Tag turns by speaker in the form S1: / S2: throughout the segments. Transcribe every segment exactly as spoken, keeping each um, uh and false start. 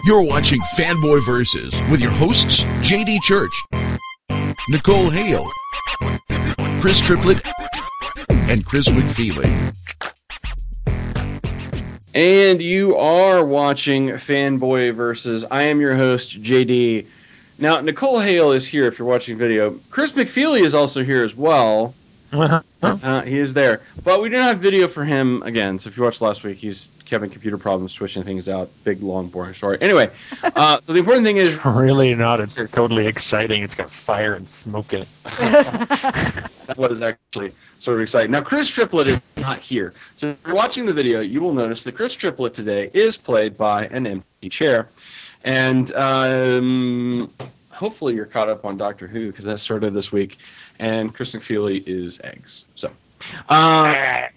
S1: You're watching Fanboy Versus with your hosts, J D Church, Nicole Hale, Chris Triplett, and Chris McFeely.
S2: And you are watching Fanboy Versus. I am your host, J D. Now, Nicole Hale is here if you're watching video. Chris McFeely is also here as well. Uh, he is there. But we didn't have video for him again. So if you watched last week, he's having computer problems, twitching things out. Big, long, boring story. Anyway, uh, so the important thing is...
S3: It's really not. It's totally exciting. It's got fire and smoke in it.
S2: That was actually sort of exciting. Now, Chris Triplett is not here. So if you're watching the video, you will notice that Chris Triplett today is played by an empty chair. And um, hopefully you're caught up on Doctor Who, because that started this week. And Chris McFeely is eggs. So, uh,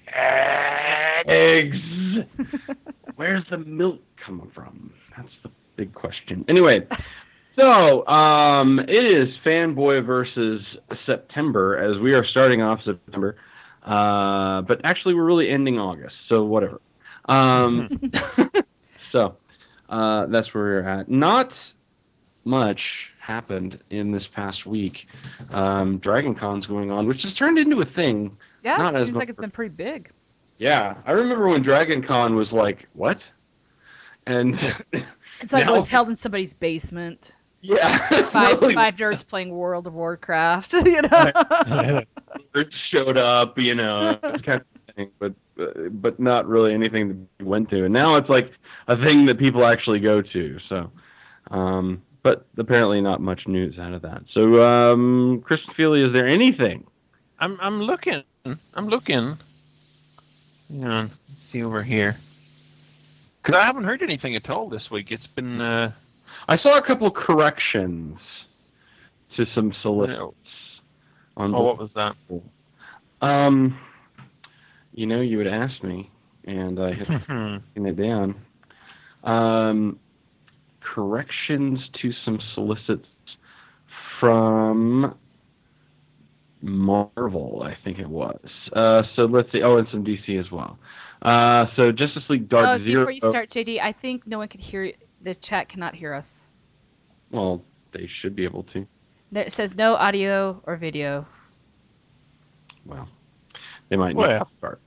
S2: eggs. Where's the milk coming from? That's the big question. Anyway, so um, it is Fanboy versus September, as we are starting off September. Uh, but actually, we're really ending August, so whatever. Um, so uh, that's where we're at. Not much happened in this past week. Um, Dragon Con's going on, which has turned into a thing.
S4: Yeah,
S2: Not
S4: it
S2: as
S4: seems like it's
S2: before.
S4: been pretty big.
S2: Yeah, I remember when Dragon Con was like, what? And
S4: It's like
S2: now-
S4: it was held in somebody's basement.
S2: yeah,
S4: Five
S2: really,
S4: five nerds playing World of Warcraft, you know.
S2: nerds showed up, you know, it's kind of thing, but uh, but not really anything that we went to. And now it's like a thing that people actually go to. So, um, but apparently not much news out of that. So, um, Chris McFeely, is there anything?
S3: I'm I'm looking. I'm looking. Hang on. Let's see over here. Because I haven't heard anything at all this week. It's been. Uh,
S2: I saw a couple corrections to some solicits. On
S3: oh, what was that?
S2: Um, you know, you would ask me, and I had taken it down. Um, corrections to some solicits from Marvel, I think it was. Uh, so let's see. Oh, and some D C as well. Uh, so Justice League Dark
S4: Oh,
S2: Zero.
S4: before you start, J D, I think no one could hear. The chat cannot hear us.
S2: Well, they should be able to.
S4: There, it says no audio or video.
S2: Well, they might need
S3: Well.
S2: to start.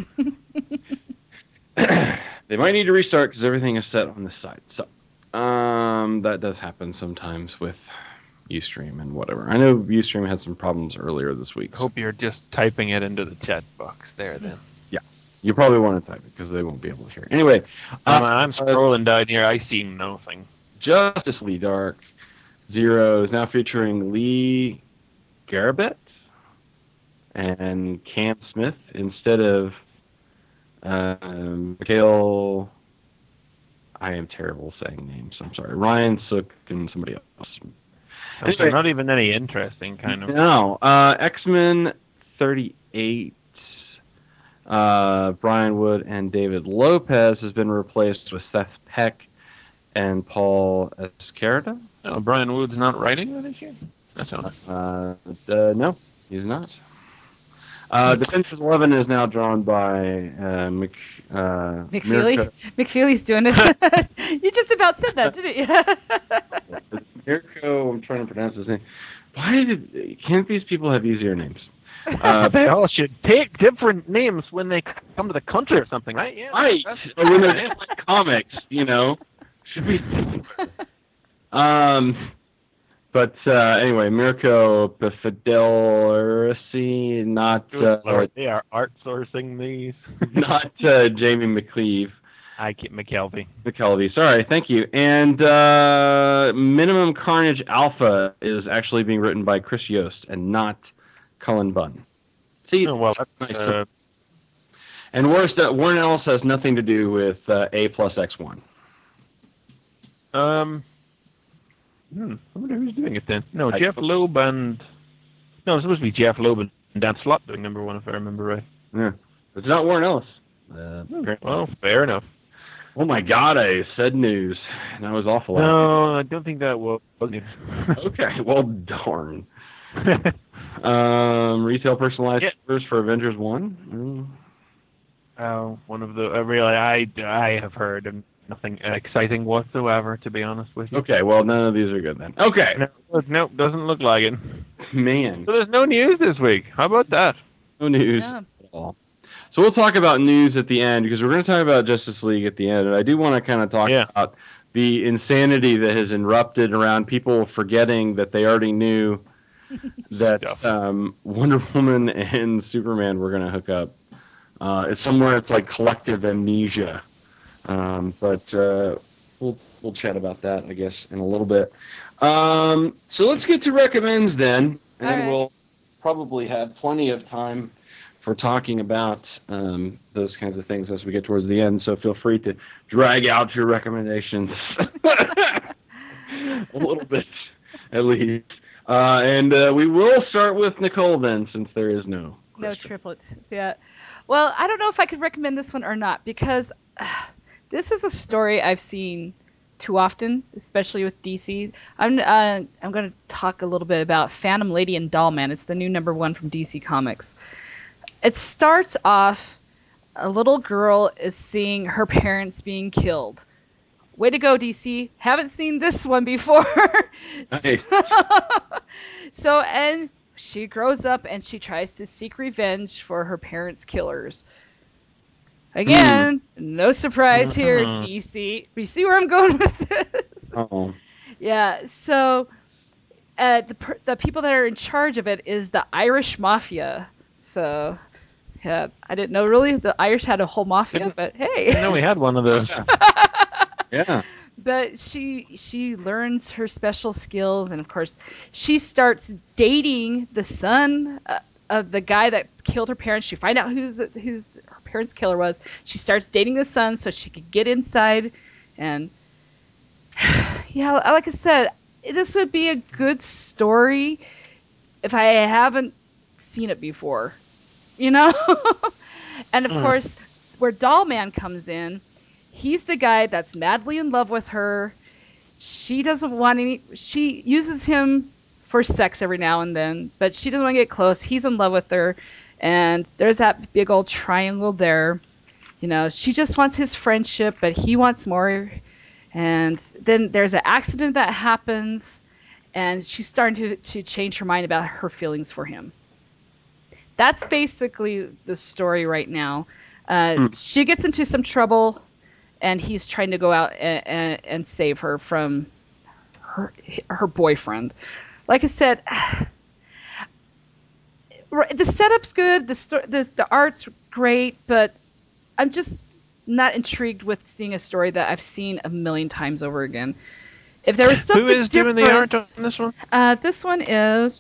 S2: They might need to restart because everything is set on this side. So, um, that does happen sometimes with Ustream and whatever. I know Ustream had some problems earlier this week.
S3: I
S2: So
S3: hope you're just typing it into the chat box there then.
S2: you probably want to type it because they won't be able to hear. Anyway,
S3: I'm,
S2: uh,
S3: I'm scrolling down here. I see nothing.
S2: Justice League Dark Zero is now featuring Lee Garabet and Cam Smith instead of um, Mikhail. I am terrible saying names. I'm sorry. Ryan Sook and somebody else.
S3: They're
S2: Anyway.
S3: not even any interesting, kind of.
S2: No. Uh, X-Men thirty-eight. Uh, Brian Wood and David Lopez has been replaced with Seth Peck and Paul Escarda.
S3: Oh, Brian Wood's not writing that this year? That's all.
S2: Uh, uh, no, he's not. Uh, Defenders eleven is now drawn by uh, Mc, uh,
S4: McFeely?
S2: Mirko,
S4: McFeely's doing it. You just about said that, didn't you?
S2: Mirko, I'm trying to pronounce his name. Why did can't these people have easier names? Uh,
S3: They all should take different names when they come to the country or something, right? Yeah.
S2: Right. Or when they're doing comics, you know, should be. Um, but uh, anyway, Mirko Fidelity, not uh,
S3: Lord, they are outsourcing these.
S2: not uh, Jamie McCleve.
S3: I keep McKelvey.
S2: McKelvey, sorry, thank you. And uh, Minimum Carnage Alpha is actually being written by Chris Yost and not Cullen Bunn. See,
S3: Oh, well, that's
S2: nice.
S3: uh,
S2: And worse, uh, Warren Ellis has nothing to do with uh, A plus X one.
S3: um. Hmm, I wonder who's doing it then. No,
S2: I-
S3: Jeff Loeb and no, it's supposed to be Jeff Loeb and Dan Slott doing number one, if I remember right.
S2: Yeah, it's not Warren Ellis. Uh,
S3: Well, fair enough.
S2: oh my God, I said news. That was awful.
S3: No, I don't think that was.
S2: Okay, well, darn. Um, retail personalized
S3: Yeah.
S2: figures for Avengers one.
S3: Oh, one of the uh, really, I, I have heard, and nothing exciting whatsoever, to be honest with you.
S2: Okay, well, none of these are good then. Okay.
S3: No, nope, doesn't look like it.
S2: Man.
S3: So there's no news this week. How about that?
S2: No news
S4: Yeah.
S2: at all. So we'll talk about news at the end, because we're going to talk about Justice League at the end, and I do want to kind of talk
S3: Yeah.
S2: about the insanity that has erupted around people forgetting that they already knew that
S3: Stuff.
S2: um, Wonder Woman and Superman were going to hook up. Uh, it's somewhere it's like collective amnesia. Um, but uh, we'll we'll chat about that, I guess, in a little bit. Um, so let's get to recommends then, and
S4: All
S2: then
S4: right.
S2: we'll probably have plenty of time for talking about um, those kinds of things as we get towards the end. So feel free to drag out your recommendations a little bit, at least. Uh, and uh, we will start with Nicole then, since there is no
S4: No
S2: question.
S4: triplets. Yeah. Well, I don't know if I could recommend this one or not, because uh, this is a story I've seen too often, especially with D C. I'm uh, I'm going to talk a little bit about Phantom Lady and Dollman. It's the new number one from D C Comics. It starts off, a little girl is seeing her parents being killed. Way to go, D C. Haven't seen this one before.
S2: Nice.
S4: So, and she grows up and she tries to seek revenge for her parents' killers. Again, no surprise here,
S3: Mhm.
S4: D C. You see where I'm going with this?
S2: Oh.
S4: Yeah, so uh, the per- the people that are in charge of it is the Irish Mafia. So, yeah, I didn't know really the Irish had a whole mafia,
S3: Didn't-
S4: but
S3: I
S4: hey.
S3: know we had one of those.
S2: Yeah.
S4: But she she learns her special skills, and of course, she starts dating the son uh, of the guy that killed her parents. She find out who's the, who's her parents' killer was. She starts dating the son so she could get inside, and yeah, like I said, this would be a good story if I haven't seen it before, you know. And of
S3: Mm.
S4: course, where Dollman comes in, he's the guy that's madly in love with her. She doesn't want any. She uses him for sex every now and then, but she doesn't want to get close. He's in love with her, and there's that big old triangle there. You know, she just wants his friendship, but he wants more. And then there's an accident that happens, and she's starting to, to change her mind about her feelings for him. That's basically the story right now. Uh,
S2: Hmm.
S4: She gets into some trouble, and he's trying to go out and, and, and save her from her her boyfriend. Like I said, the setup's good, the sto- the, the art's great, but I'm just not intrigued with seeing a story that I've seen a million times over again. If there was something
S3: Who is
S4: different,
S3: doing the art on this one?
S4: Uh, this one is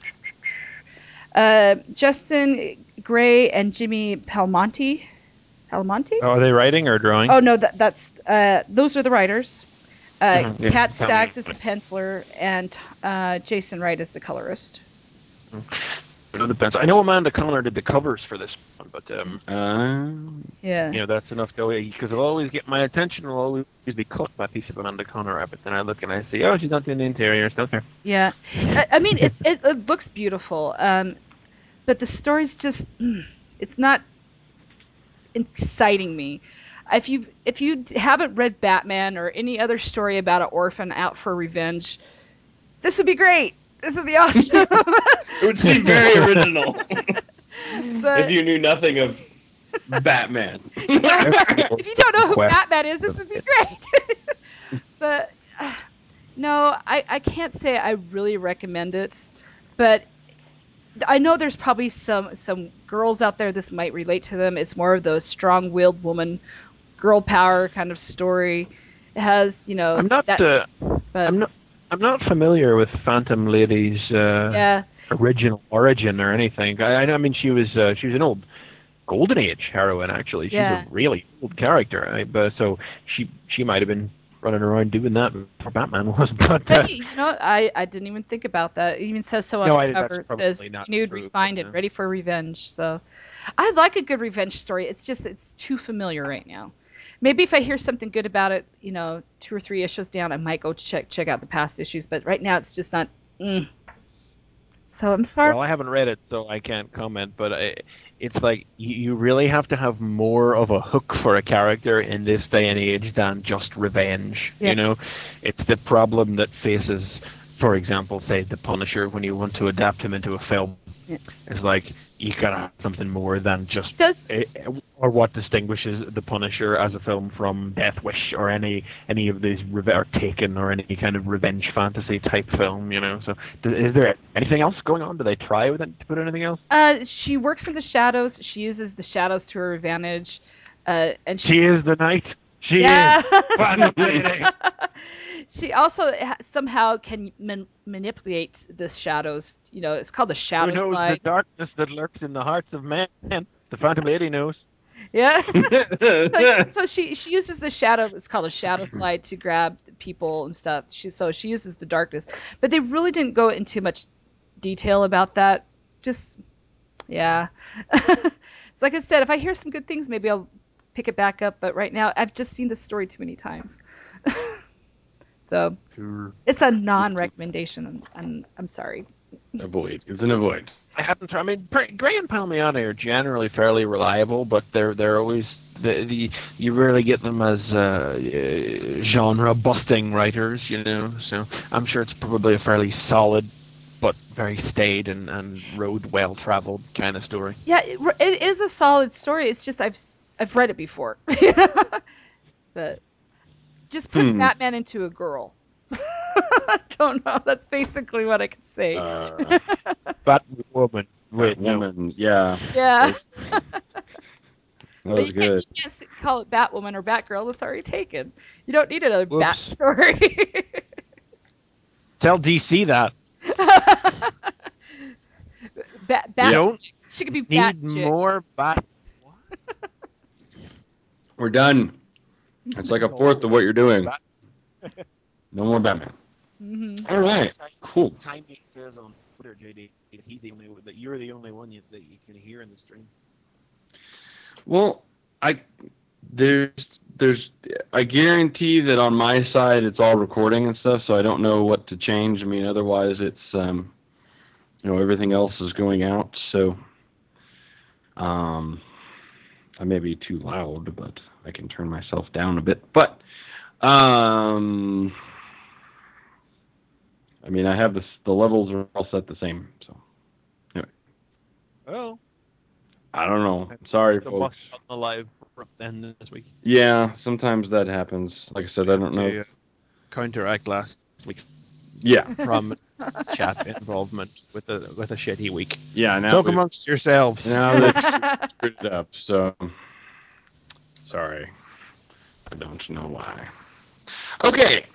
S4: uh, Justin Gray and Jimmy Palmonte. Palmonte?
S3: Oh, are they writing or drawing?
S4: Oh no, that that's uh, those are the writers. Uh,
S3: Mhm, yeah,
S4: Kat
S3: tell
S4: Staggs
S3: me.
S4: is the penciler, and uh, Jason Wright is the colorist.
S3: It all depends. I know Amanda Conner did the covers for this one, but um,
S2: Um,
S4: Yeah.
S3: you know that's enough to because it'll always get my attention. Will always be caught by a piece of Amanda Conner, but then I look and I see, oh, she's not doing the interiors. Don't care.
S4: Yeah, I, I mean it's it, it looks beautiful, um, but the story's just mm, it's not exciting me. If you if you haven't read Batman or any other story about an orphan out for revenge, this would be great. This would be awesome.
S2: it would seem very original
S4: But
S2: if you knew nothing of Batman.
S4: if you don't know who
S3: Quest.
S4: Batman is, this would be great. But uh, no, I, I can't say I really recommend it. But I know there's probably some some girls out there this might relate to them. It's more of the strong-willed woman, girl power kind of story. It has, you know,
S3: I'm not.
S4: that,
S3: Uh,
S4: but
S3: I'm not. I'm not familiar with Phantom Lady's uh,
S4: yeah,
S3: original origin or anything. I, I mean, she was uh, she was an old Golden Age heroine. Actually, she's
S4: Yeah.
S3: a really old character. I, but so she she might have been running around doing that before Batman was. But, uh,
S4: but you you know, I, I didn't even think about that. It even says so on
S3: No,
S4: the
S3: I- that's
S4: cover. It
S3: probably
S4: says
S3: not
S4: renewed,
S3: true,
S4: refined,
S3: but,
S4: and
S3: uh,
S4: ready for revenge. So I like a good revenge story. It's just it's too familiar right now. Maybe if I hear something good about it, you know, two or three issues down, I might go check check out the past issues. But right now, it's just not. Mm. So I'm sorry.
S3: well, I haven't read it, so I can't comment. But I, it's like you, you really have to have more of a hook for a character in this day and age than just revenge.
S4: Yeah.
S3: You know, it's the problem that faces, for example, say the Punisher when you want to adapt him into a film.
S4: Yeah.
S3: It's like you gotta have something more than just
S4: Does
S3: eh, or what distinguishes the Punisher as a film from Death Wish or any any of these reve- or Taken or any kind of revenge fantasy type film, you know. So, th- is there anything else going on? Do they try with it, to put anything else?
S4: uh, she works in the shadows. She uses the shadows to her advantage, uh, and she,
S3: She is the knight. She
S4: yeah.
S3: is. Fascinating.
S4: She also ha- somehow can man- manipulate the shadows. You know, it's called the
S3: Who
S4: shadow
S3: knows
S4: slide.
S3: the darkness that lurks in the hearts of men? The Phantom Lady knows.
S4: Yeah. so, so she she uses the shadow. It's called a shadow slide to grab people and stuff. She so she uses the darkness, but they really didn't go into much detail about that. Just yeah. Like I said, if I hear some good things, maybe I'll pick it back up. But right now, I've just seen the story too many times. So it's a non-recommendation, and I'm, I'm sorry.
S2: Avoid. It's an avoid.
S3: I haven't. I mean, Gray and Palmiotti are generally fairly reliable, but they're they're always the, the you rarely get them as uh, uh, genre busting writers, you know. So I'm sure it's probably a fairly solid, but very staid and, and road well traveled kind of story.
S4: Yeah, it, it is a solid story. It's just I've I've read it before, but just put
S2: Hmm.
S4: Batman into a girl. I don't know. That's basically what I can say.
S2: Uh,
S3: Batwoman. Wait, no.
S2: woman. Yeah.
S4: Yeah.
S2: That
S4: But
S2: was
S4: you can't,
S2: good.
S4: you can't s- call it Batwoman or Batgirl. That's already taken. You don't need another
S3: Whoops.
S4: Bat story.
S3: Tell D C that.
S4: Bat, Bat.
S3: You don't
S4: She could be Bat
S3: need
S4: chick.
S3: more Bat.
S2: We're done. It's like a fourth of what you're doing.
S3: Bat-
S2: No more Batman.
S4: Mm-hmm.
S2: All right. Cool.
S3: Timey says on Twitter, J D, that he's the only that you're the only one you, that you can hear in the stream.
S2: Well, I there's there's I guarantee that on my side it's all recording and stuff, so I don't know what to change. I mean, otherwise it's um you know everything else is going out, so um I may be too loud, but I can turn myself down a bit. But um I mean, I have this the levels are all set the same, so anyway.
S3: Oh,
S2: I don't know. Sorry,
S3: the
S2: folks.
S3: on the live then this week.
S2: Yeah, sometimes that happens. Like I said, I don't know.
S3: To, uh, counteract last week
S2: Yeah,
S3: from chat involvement with a with a shitty week.
S2: yeah. Now
S3: Talk
S2: we-
S3: amongst yourselves.
S2: now that's screwed it up. So sorry. I don't know why. Okay.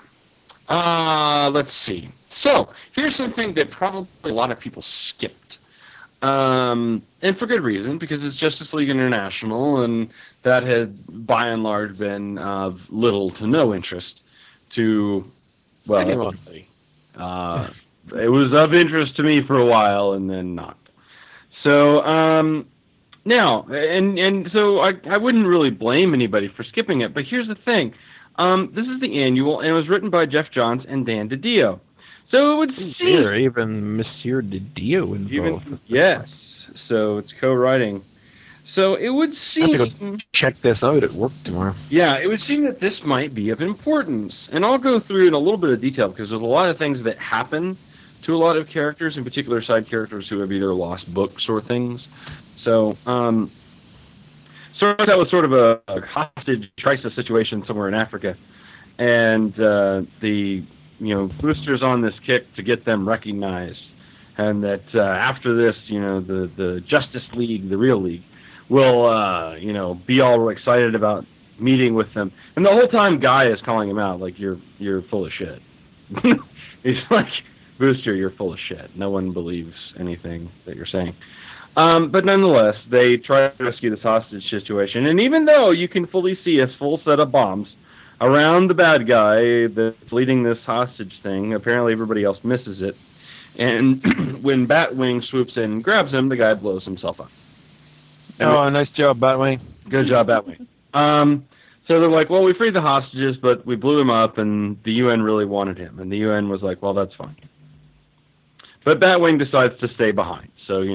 S2: Uh, let's see. So here's something that probably a lot of people skipped. Um, and for good reason, because it's Justice League International, and that had, by and large, been of little to no interest to, well,
S3: Anyone.
S2: everybody. Uh, it was of interest to me for a while, and then not. So, um, now, and and so I, I wouldn't really blame anybody for skipping it, but here's the thing. Um, this is the annual, and it was written by Jeff Johns and Dan DiDio. So it would seem...
S3: Here, even Monsieur Didio involved.
S2: Even, yes, so it's co-writing. So it would
S3: I have to
S2: seem...
S3: go check this out at work tomorrow.
S2: Yeah, it would seem that this might be of importance. And I'll go through in a little bit of detail, because there's a lot of things that happen to a lot of characters, in particular side characters who have either lost books or things. So, um... So that was sort of a, a hostage crisis situation somewhere in Africa. And uh, the... you know, Booster's on this kick to get them recognized, and that uh, after this, you know, the, the Justice League, the real league, will, uh, you know, be all excited about meeting with them. And the whole time, Guy is calling him out, like, you're you're full of shit. He's like, Booster, you're full of shit. No one believes anything that you're saying. Um, but nonetheless, they try to rescue this hostage situation, and even though you can fully see a full set of bombs around the bad guy that's leading this hostage thing, apparently everybody else misses it. And when Batwing swoops in and grabs him, the guy blows himself up. And
S3: Oh, nice job, Batwing.
S2: good job, Batwing. Um, so they're like, well, we freed the hostages, but we blew him up, and the U N really wanted him. And the U N was like, well, that's fine. But Batwing decides to stay behind. So, you know,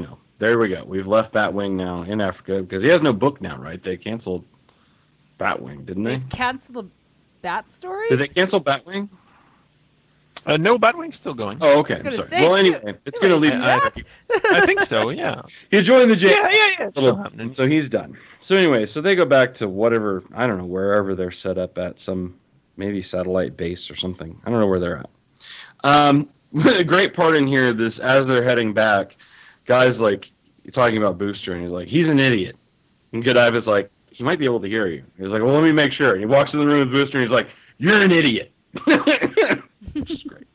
S2: there we go. We've left Batwing now in Africa because he has no book now, right? They canceled Batwing, didn't they?
S4: They've canceled a Bat story?
S2: Did they cancel Batwing?
S3: Uh, no, Batwing's still going.
S2: Oh, okay.
S4: I was going to
S2: sorry.
S4: say.
S2: Well, anyway, it's going to leave.
S3: I, I think so, yeah.
S2: He joined the jail.
S3: Yeah, yeah, yeah. It's
S2: Little,
S3: still happening.
S2: so he's done. So anyway, so they go back to whatever, I don't know, wherever they're set up at, some maybe satellite base or something. I don't know where they're at. Um, a great part in here, this as they're heading back, guys like talking about Booster, and he's like, he's an idiot. And Godiva's like, he might be able to hear you. He's like, well, let me make sure. And he walks in the room with Booster, and he's like, you're an idiot. Which is great.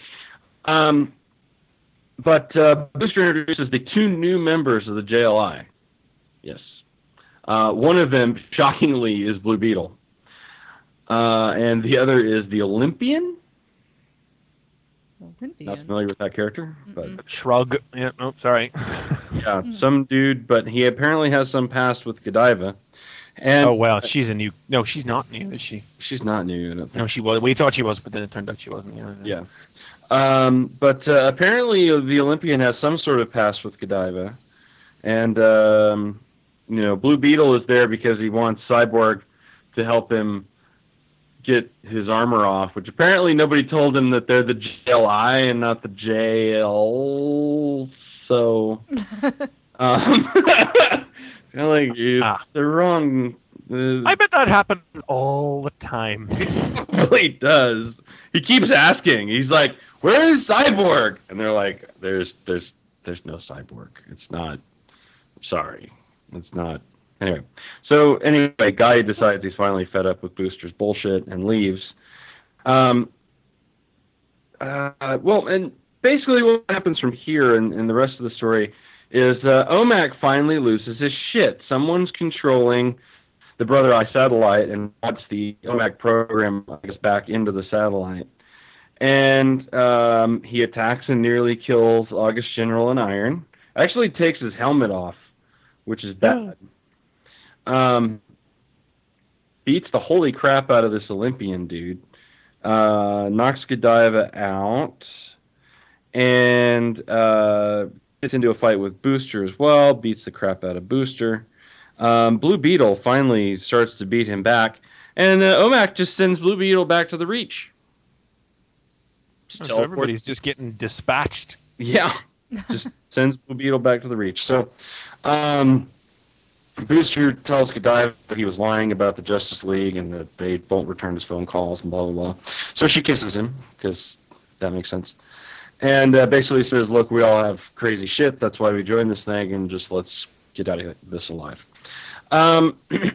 S2: Um, but uh, Booster introduces the two new members of the J L I. Yes. Uh, one of them, shockingly, is Blue Beetle. Uh, and the other is the Olympian.
S4: Olympian.
S2: Not familiar with that character, but
S3: Shrug. Yeah, oh, sorry.
S2: yeah, some dude, but he apparently has some past with Godiva. And
S3: oh, well, she's a new... No, she's not new, is she?
S2: She's not new. I don't think.
S3: No, she was. We thought she was, but then it turned out she wasn't. Yeah.
S2: Yeah. Um, but uh, apparently the Olympian has some sort of past with Godiva. And, um, you know, Blue Beetle is there because he wants Cyborg to help him get his armor off, which apparently nobody told him that they're the J L I and not the J L. So, um, like, it's
S3: ah.
S2: the wrong... Uh,
S3: I bet that happened all the time.
S2: It really does. He keeps asking. He's like, "Where is Cyborg?" And they're like, "There's, there's, there's no Cyborg. It's not. Sorry, it's not." Anyway, so anyway, Guy decides he's finally fed up with Booster's bullshit and leaves. Um. Uh. Well, and basically, what happens from here and, and the rest of the story is uh, O M A C finally loses his shit. Someone's controlling the Brother Eye satellite and wants the O M A C program, I guess, back into the satellite. And um, he attacks and nearly kills August General and Iron. Actually takes his helmet off, which is bad. Um, beats the holy crap out of this Olympian dude. Uh, knocks Godiva out. And uh, gets into a fight with Booster as well. Beats the crap out of Booster. Um, Blue Beetle finally starts to beat him back, and uh, O M A C just sends Blue Beetle back to the Reach.
S3: Oh, so everybody's just getting dispatched.
S2: Yeah, just sends Blue Beetle back to the Reach. So, um, Booster tells Godiva that he was lying about the Justice League and that they won't return his phone calls and blah, blah, blah. So she kisses him, because that makes sense. And uh, basically says, look, we all have crazy shit, that's why we joined this thing, and just let's get out of this alive. Um,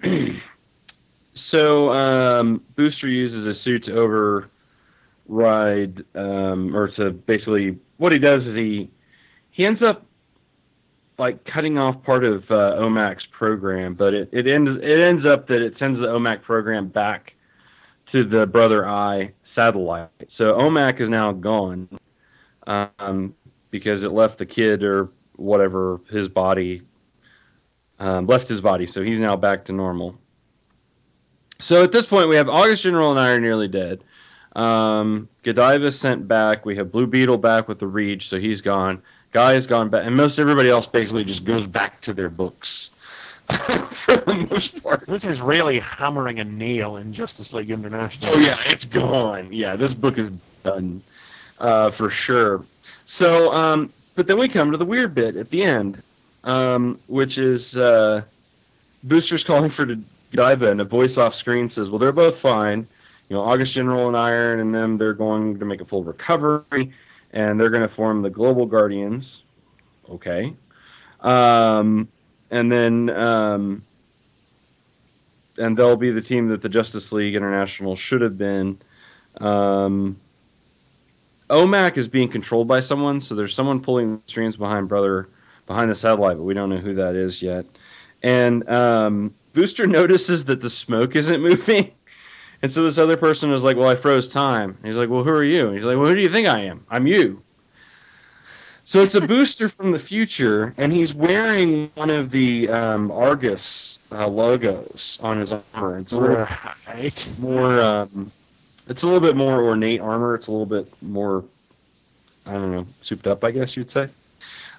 S2: so um, Booster uses his suit to override, um, or to basically, what he does is he he ends up like cutting off part of uh, O M A C's program, but it it ends it ends up that it sends the O M A C program back to the Brother Eye satellite. So O M A C is now gone um, because it left the kid or whatever his body. Um, left his body, so he's now back to normal. So at this point, we have August General and Iron nearly dead. Um, Godiva sent back. We have Blue Beetle back with the Reach, so he's gone. Guy's gone back, and most everybody else basically just goes back to their books for the most part.
S3: This is really hammering a nail in Justice League International.
S2: Oh yeah, it's gone. Yeah, this book is done uh, for sure. So, um, but then we come to the weird bit at the end. Um, which is uh, Booster's calling for Godiva, and a voice off screen says, well, they're both fine. You know, August General and Iron and them, they're going to make a full recovery, and they're going to form the Global Guardians. Okay. Um, and then, um, and they'll be the team that the Justice League International should have been. Um, O M A C is being controlled by someone, so there's someone pulling the strings behind Brother... behind the satellite, but we don't know who that is yet. And um, Booster notices that the smoke isn't moving. And so this other person is like, well, I froze time. And he's like, well, who are you? And he's like, well, who do you think I am? I'm you. So it's a Booster from the future, and he's wearing one of the um, Argus uh, logos on his armor. It's a little
S3: Right.
S2: more, um, it's a little bit more ornate armor. It's a little bit more, I don't know, souped up, I guess you'd say.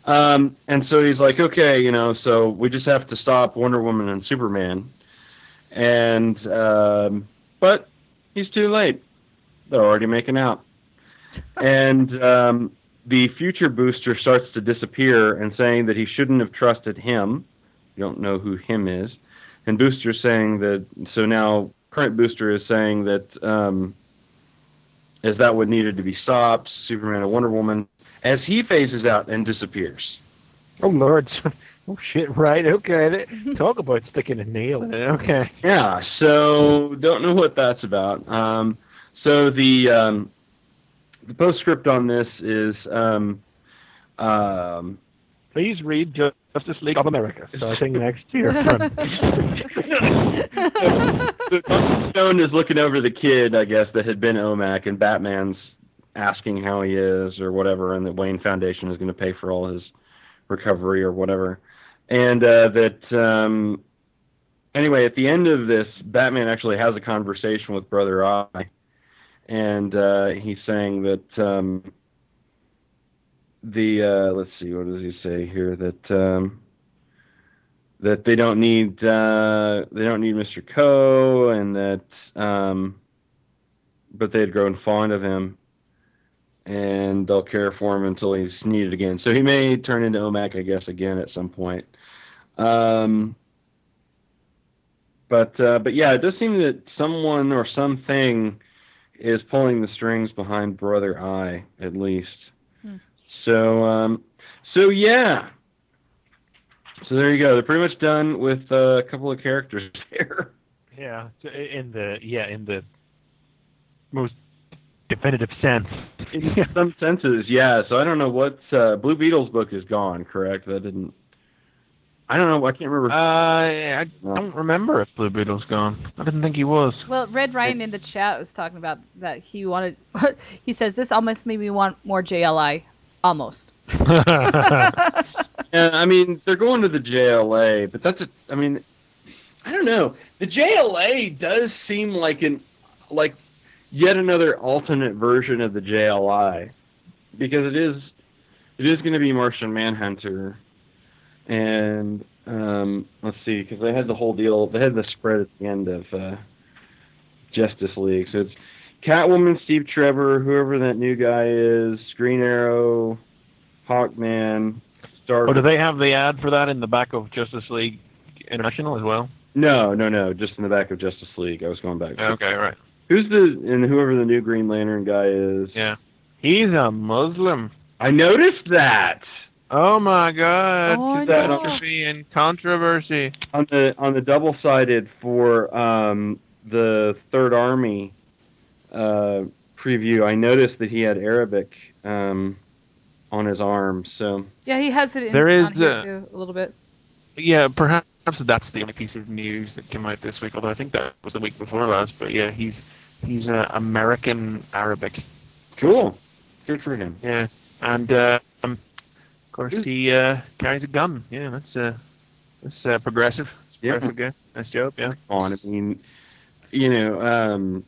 S2: Um, and so he's like, okay, you know, so we just have to stop Wonder Woman and Superman. And, um, but he's too late. They're already making out. And um, the future Booster starts to disappear and saying that he shouldn't have trusted him. You don't know who him is. And Booster's saying that, so now current Booster is saying that, um, is that what needed to be stopped, Superman and Wonder Woman, as he phases out and disappears.
S3: Oh, Lord. Oh, shit, right, okay. Talk about sticking a nail in it, okay.
S2: Yeah, so don't know what that's about. Um, so the um, the postscript on this is... Um, um,
S3: Please read Justice League of America, starting next year.
S2: Stone is looking over the kid, I guess, that had been O M A C, and Batman's asking how he is or whatever, and the Wayne Foundation is going to pay for all his recovery or whatever. And uh, that, um, anyway, at the end of this, Batman actually has a conversation with Brother Eye, and uh, he's saying that um, the, uh, let's see, what does he say here, that um, that they don't need uh, they don't need Mister Ko, and that um, but they had grown fond of him, and they'll care for him until he's needed again. So he may turn into O M A C, I guess, again at some point. Um, but uh, but yeah, it does seem that someone or something is pulling the strings behind Brother Eye, at least. Hmm. So um, so yeah. So there you go. They're pretty much done with uh, a couple of characters here.
S3: Yeah, in the yeah in the most definitive sense.
S2: In some senses, yeah. So I don't know what uh, Blue Beetle's book is gone. Correct? That didn't. I don't know. I can't remember.
S3: Uh, I don't remember if Blue Beetle's gone. I didn't think he was.
S4: Well, Red Ryan in the chat was talking about that he wanted. He says this almost made me want more J L I. Almost.
S2: Yeah, I mean they're going to the J L A, but that's a. I mean, I don't know. The J L A does seem like an like yet another alternate version of the J L I, because it is it is going to be Martian Manhunter. And um, let's see, because they had the whole deal. They had the spread at the end of uh, Justice League. So it's Catwoman, Steve Trevor, whoever that new guy is, Green Arrow, Hawkman, Star.
S3: Oh, do they have the ad for that in the back of Justice League International as well?
S2: No, no, no. Just in the back of Justice League. I was going back.
S3: Okay, right.
S2: Who's the and whoever the new Green Lantern guy is?
S3: Yeah, he's a Muslim.
S2: I noticed that.
S3: Oh my God!
S4: Oh,
S3: Catastrophe and controversy
S2: on the on the double sided for um, the Third Army uh, preview. I noticed that he had Arabic um, on his arm. So
S4: yeah, he has it in
S3: there is
S4: on here
S3: uh,
S4: too, a little bit.
S3: Yeah, perhaps that's the only piece of news that came out this week. Although I think that was the week before last. But yeah, he's he's uh, American Arabic.
S2: Cool, good for him.
S3: Yeah, and. Uh, um, Of course, he uh, carries a gun. Yeah, that's uh, that's uh, progressive. It's progressive, yeah. Guess. Nice job. Yeah.
S2: On, I mean, you know, um,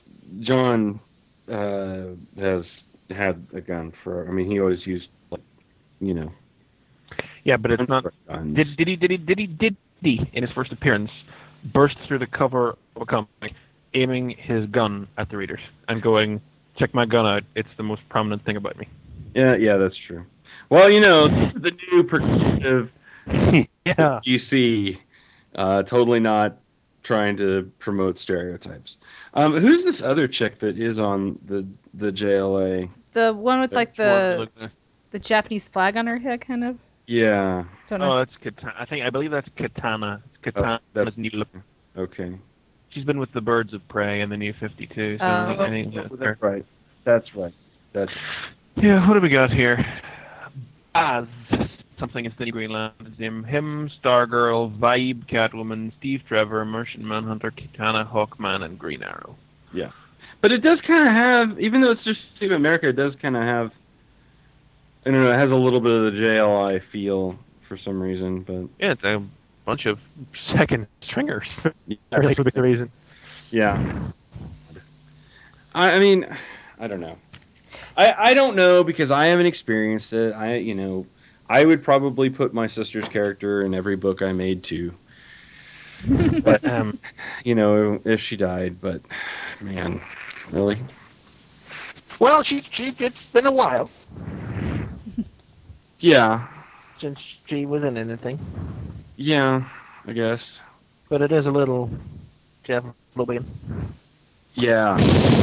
S2: John uh, has had a gun for. I mean, he always used, like, you know.
S3: Yeah, but it's not. Did did he did he did he did he in his first appearance burst through the cover of a comic, aiming his gun at the readers and going, "Check my gun out. It's the most prominent thing about me."
S2: Yeah, yeah, that's true. Well, you know, the new progressive
S3: yeah.
S2: G C, uh, totally not trying to promote stereotypes. Um, who's this other chick that is on the the J L A?
S4: The one with like the the Japanese flag on her head, kind of.
S2: Yeah.
S4: Don't know.
S3: Oh, that's Katana. I think I believe that's Katana. Katana's
S2: oh, that's
S3: new look.
S2: Okay.
S3: She's been with the Birds of Prey and the New fifty-two. So
S4: oh.
S3: I think, I think that's,
S2: that's right. That's right. That's.
S3: Yeah. What do we got here? Baz, something is the Green Lantern. Him, Stargirl, Vibe, Catwoman, Steve Trevor, Martian Manhunter, Katana, Hawkman, and Green Arrow.
S2: Yeah. But it does kind of have, even though it's just Steve America, it does kind of have, I don't know, it has a little bit of the J L I feel for some reason. But
S3: yeah, it's a bunch of second stringers. Yeah. Really for the reason.
S2: Yeah. I, I mean, I don't know. I, I don't know because I haven't experienced it. I you know I would probably put my sister's character in every book I made too. But
S3: Um,
S2: you know, if she died, but man, really?
S3: well, she, she, it's been a while
S2: Yeah,
S3: since she was in anything,
S2: yeah, I guess.
S3: but it is a little Jeff Lobian.
S2: Yeah,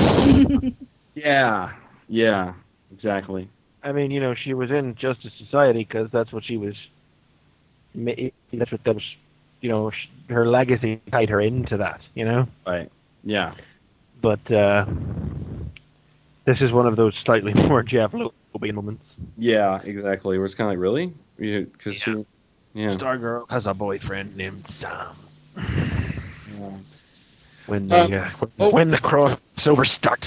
S2: yeah, yeah, exactly.
S3: I mean, you know, she was in Justice Society because that's what she was. That's what that was. You know, her legacy tied her into that. You know.
S2: Right. Yeah.
S3: But uh, this is one of those slightly more Jeff Lobian moments.
S2: Yeah, exactly. Where it's kind of like, really? Because
S3: Yeah.
S2: she, yeah.
S3: Stargirl has a boyfriend named Sam.
S2: Yeah.
S3: When the
S2: Um,
S3: uh, when,
S2: oh.
S3: when the crossover starts.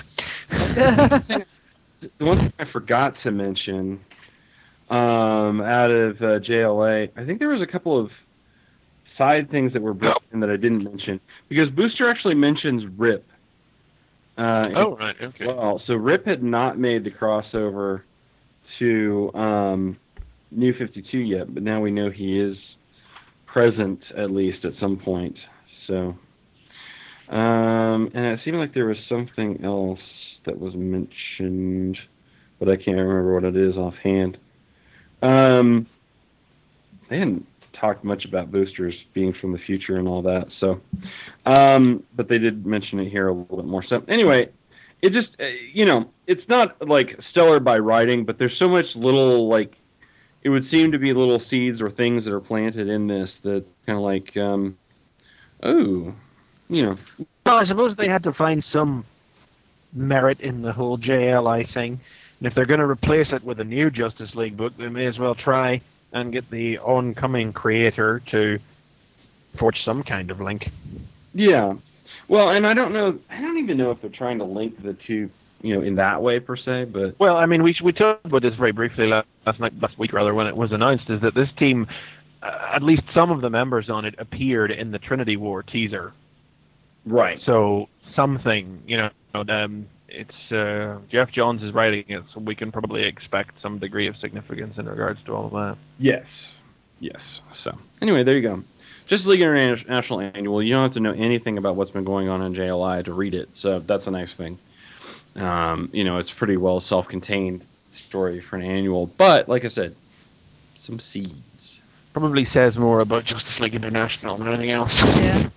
S2: The one thing I forgot to mention, um, out of uh, J L A, I think there was a couple of side things that were brought in that I didn't mention because Booster actually mentions Rip. Uh,
S3: Oh right, okay.
S2: Well, so Rip had not made the crossover to um, New fifty-two yet, but now we know he is present at least at some point. So, um, and it seemed like there was something else that was mentioned, but I can't remember what it is offhand. Um, they hadn't talked much about boosters being from the future and all that, so, um, but they did mention it here a little bit more. So, anyway, it just, uh, you know, it's not like stellar by writing, but there's so much little, like, it would seem to be little seeds or things that are planted in this that kind of like, um, oh, you know.
S3: Well, I suppose they had to find some merit in the whole J L I thing. And if they're going to replace it with a new Justice League book, they may as well try and get the oncoming creator to forge some kind of link.
S2: Yeah. Well, and I don't know, I don't even know if they're trying to link the two, you know, in that way per se, but.
S3: Well, I mean, we we talked about this very briefly last night, last week rather, when it was announced, is that this team, uh, at least some of the members on it, appeared in the Trinity War teaser.
S2: Right.
S3: So something, you know, um, it's uh, Jeff Johns is writing it, so we can probably expect some degree of significance in regards to all of that.
S2: Yes. Yes. So, anyway, there you go. Justice League International Annual, you don't have to know anything about what's been going on in J L I to read it, so that's a nice thing. Um, you know, it's pretty well self-contained story for an annual, but, like I said, some seeds.
S3: Probably says more about Justice League International than anything else.
S4: Yeah.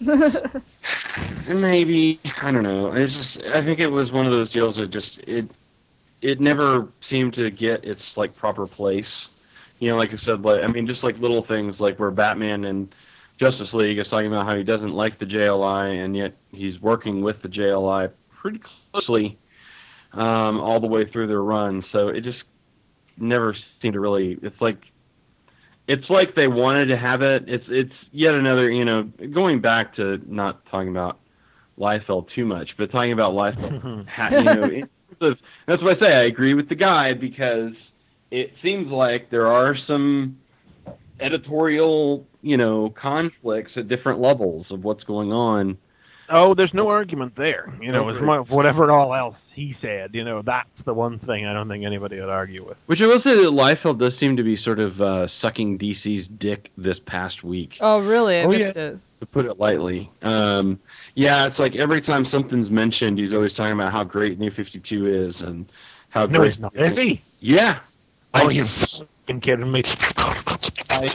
S2: Maybe, I don't know. It's just, I think it was one of those deals that just, it it never seemed to get its, like, proper place. You know, like I said, like, I mean, just like little things like where Batman and Justice League is talking about how he doesn't like the J L I, and yet he's working with the J L I pretty closely um, all the way through their run. So it just never seemed to really. It's like it's like they wanted to have it. It's it's yet another. You know, going back to not talking about Liefeld too much, but talking about Liefeld, ha, you know, in terms of, that's what I say. I agree with the guy because it seems like there are some editorial, you know, conflicts at different levels of what's going on.
S3: Oh, there's no argument there. You know,
S2: Over
S3: as much, whatever all else he said, you know, that's the one thing I don't think anybody would argue with.
S2: Which I will say that Liefeld does seem to be sort of uh, sucking D C's dick this past week.
S4: Oh, really? I
S3: Oh,
S4: missed
S3: yeah.
S4: it.
S2: To put it lightly. Um, yeah, it's like every time something's mentioned, he's always talking about how great New fifty-two is and how
S3: No,
S2: great.
S3: he's not. Is he?
S2: Yeah.
S3: Oh,
S2: I,
S3: you fucking kidding me?
S2: I,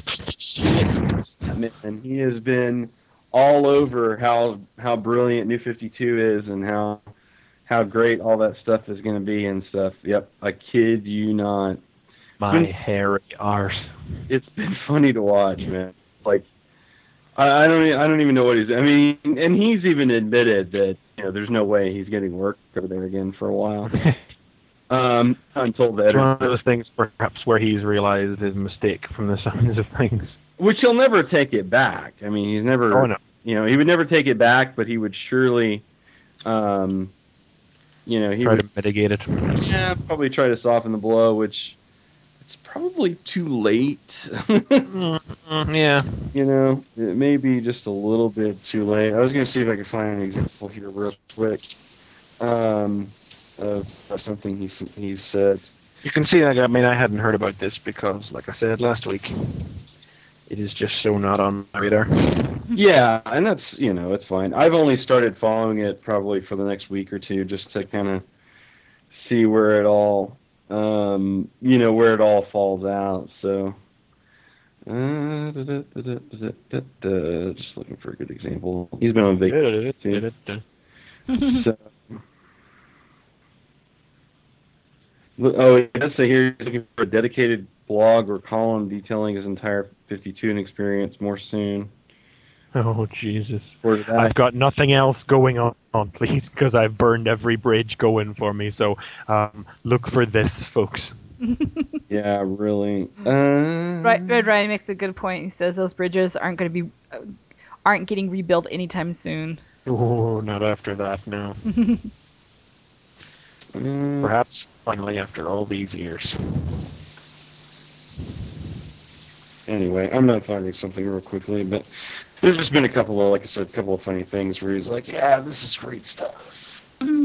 S2: and he has been all over how how brilliant New fifty-two is and how how great all that stuff is going to be and stuff. Yep, I kid you not.
S3: My
S2: been,
S3: hairy arse.
S2: It's been funny to watch, man. Like, I, I don't, I don't even know what he's. I mean, and he's even admitted that you know there's no way he's getting work over there again for a while. um, until the
S3: It's
S2: editor,
S3: one of those things, perhaps, where he's realized his mistake from the sounds of things.
S2: which he'll never take it back. I mean, he's never.
S3: Oh no.
S2: You know, he would never take it back, but he would surely. Um, you know, he
S3: Try
S2: would
S3: to mitigate it.
S2: yeah, probably try to soften the blow, which it's probably too late.
S3: mm, yeah.
S2: You know, it may be just a little bit too late. I was going to see if I could find an example here real quick um, of, of something he he said.
S3: You can see that. I mean, I hadn't heard about this because, like I said last week, it is just so not on my radar.
S2: Yeah, and that's, you know, it's fine. I've only started following it probably for the next week or two just to kind of see where it all, um, you know, where it all falls out. So, uh, da, da, da, da, da, da, da, just looking for a good example. He's been on vacation. So, oh, it does say here he's looking for a dedicated blog or column detailing his entire fifty-two experience more soon.
S5: Oh, Jesus.
S2: Where did that-
S5: I've got nothing else going on, on please, because I've burned every bridge going for me. So um, look for this, folks.
S2: Yeah, really. Uh...
S4: Right, Red Ryan makes a good point. He says those bridges aren't going to be, uh, aren't getting rebuilt anytime soon.
S3: Oh, not after that, no.
S2: Mm.
S3: Perhaps finally after all these years.
S2: Anyway, I'm not finding something real quickly, but there's just been a couple of, like I said, a couple of funny things where he's like, yeah, this is great stuff.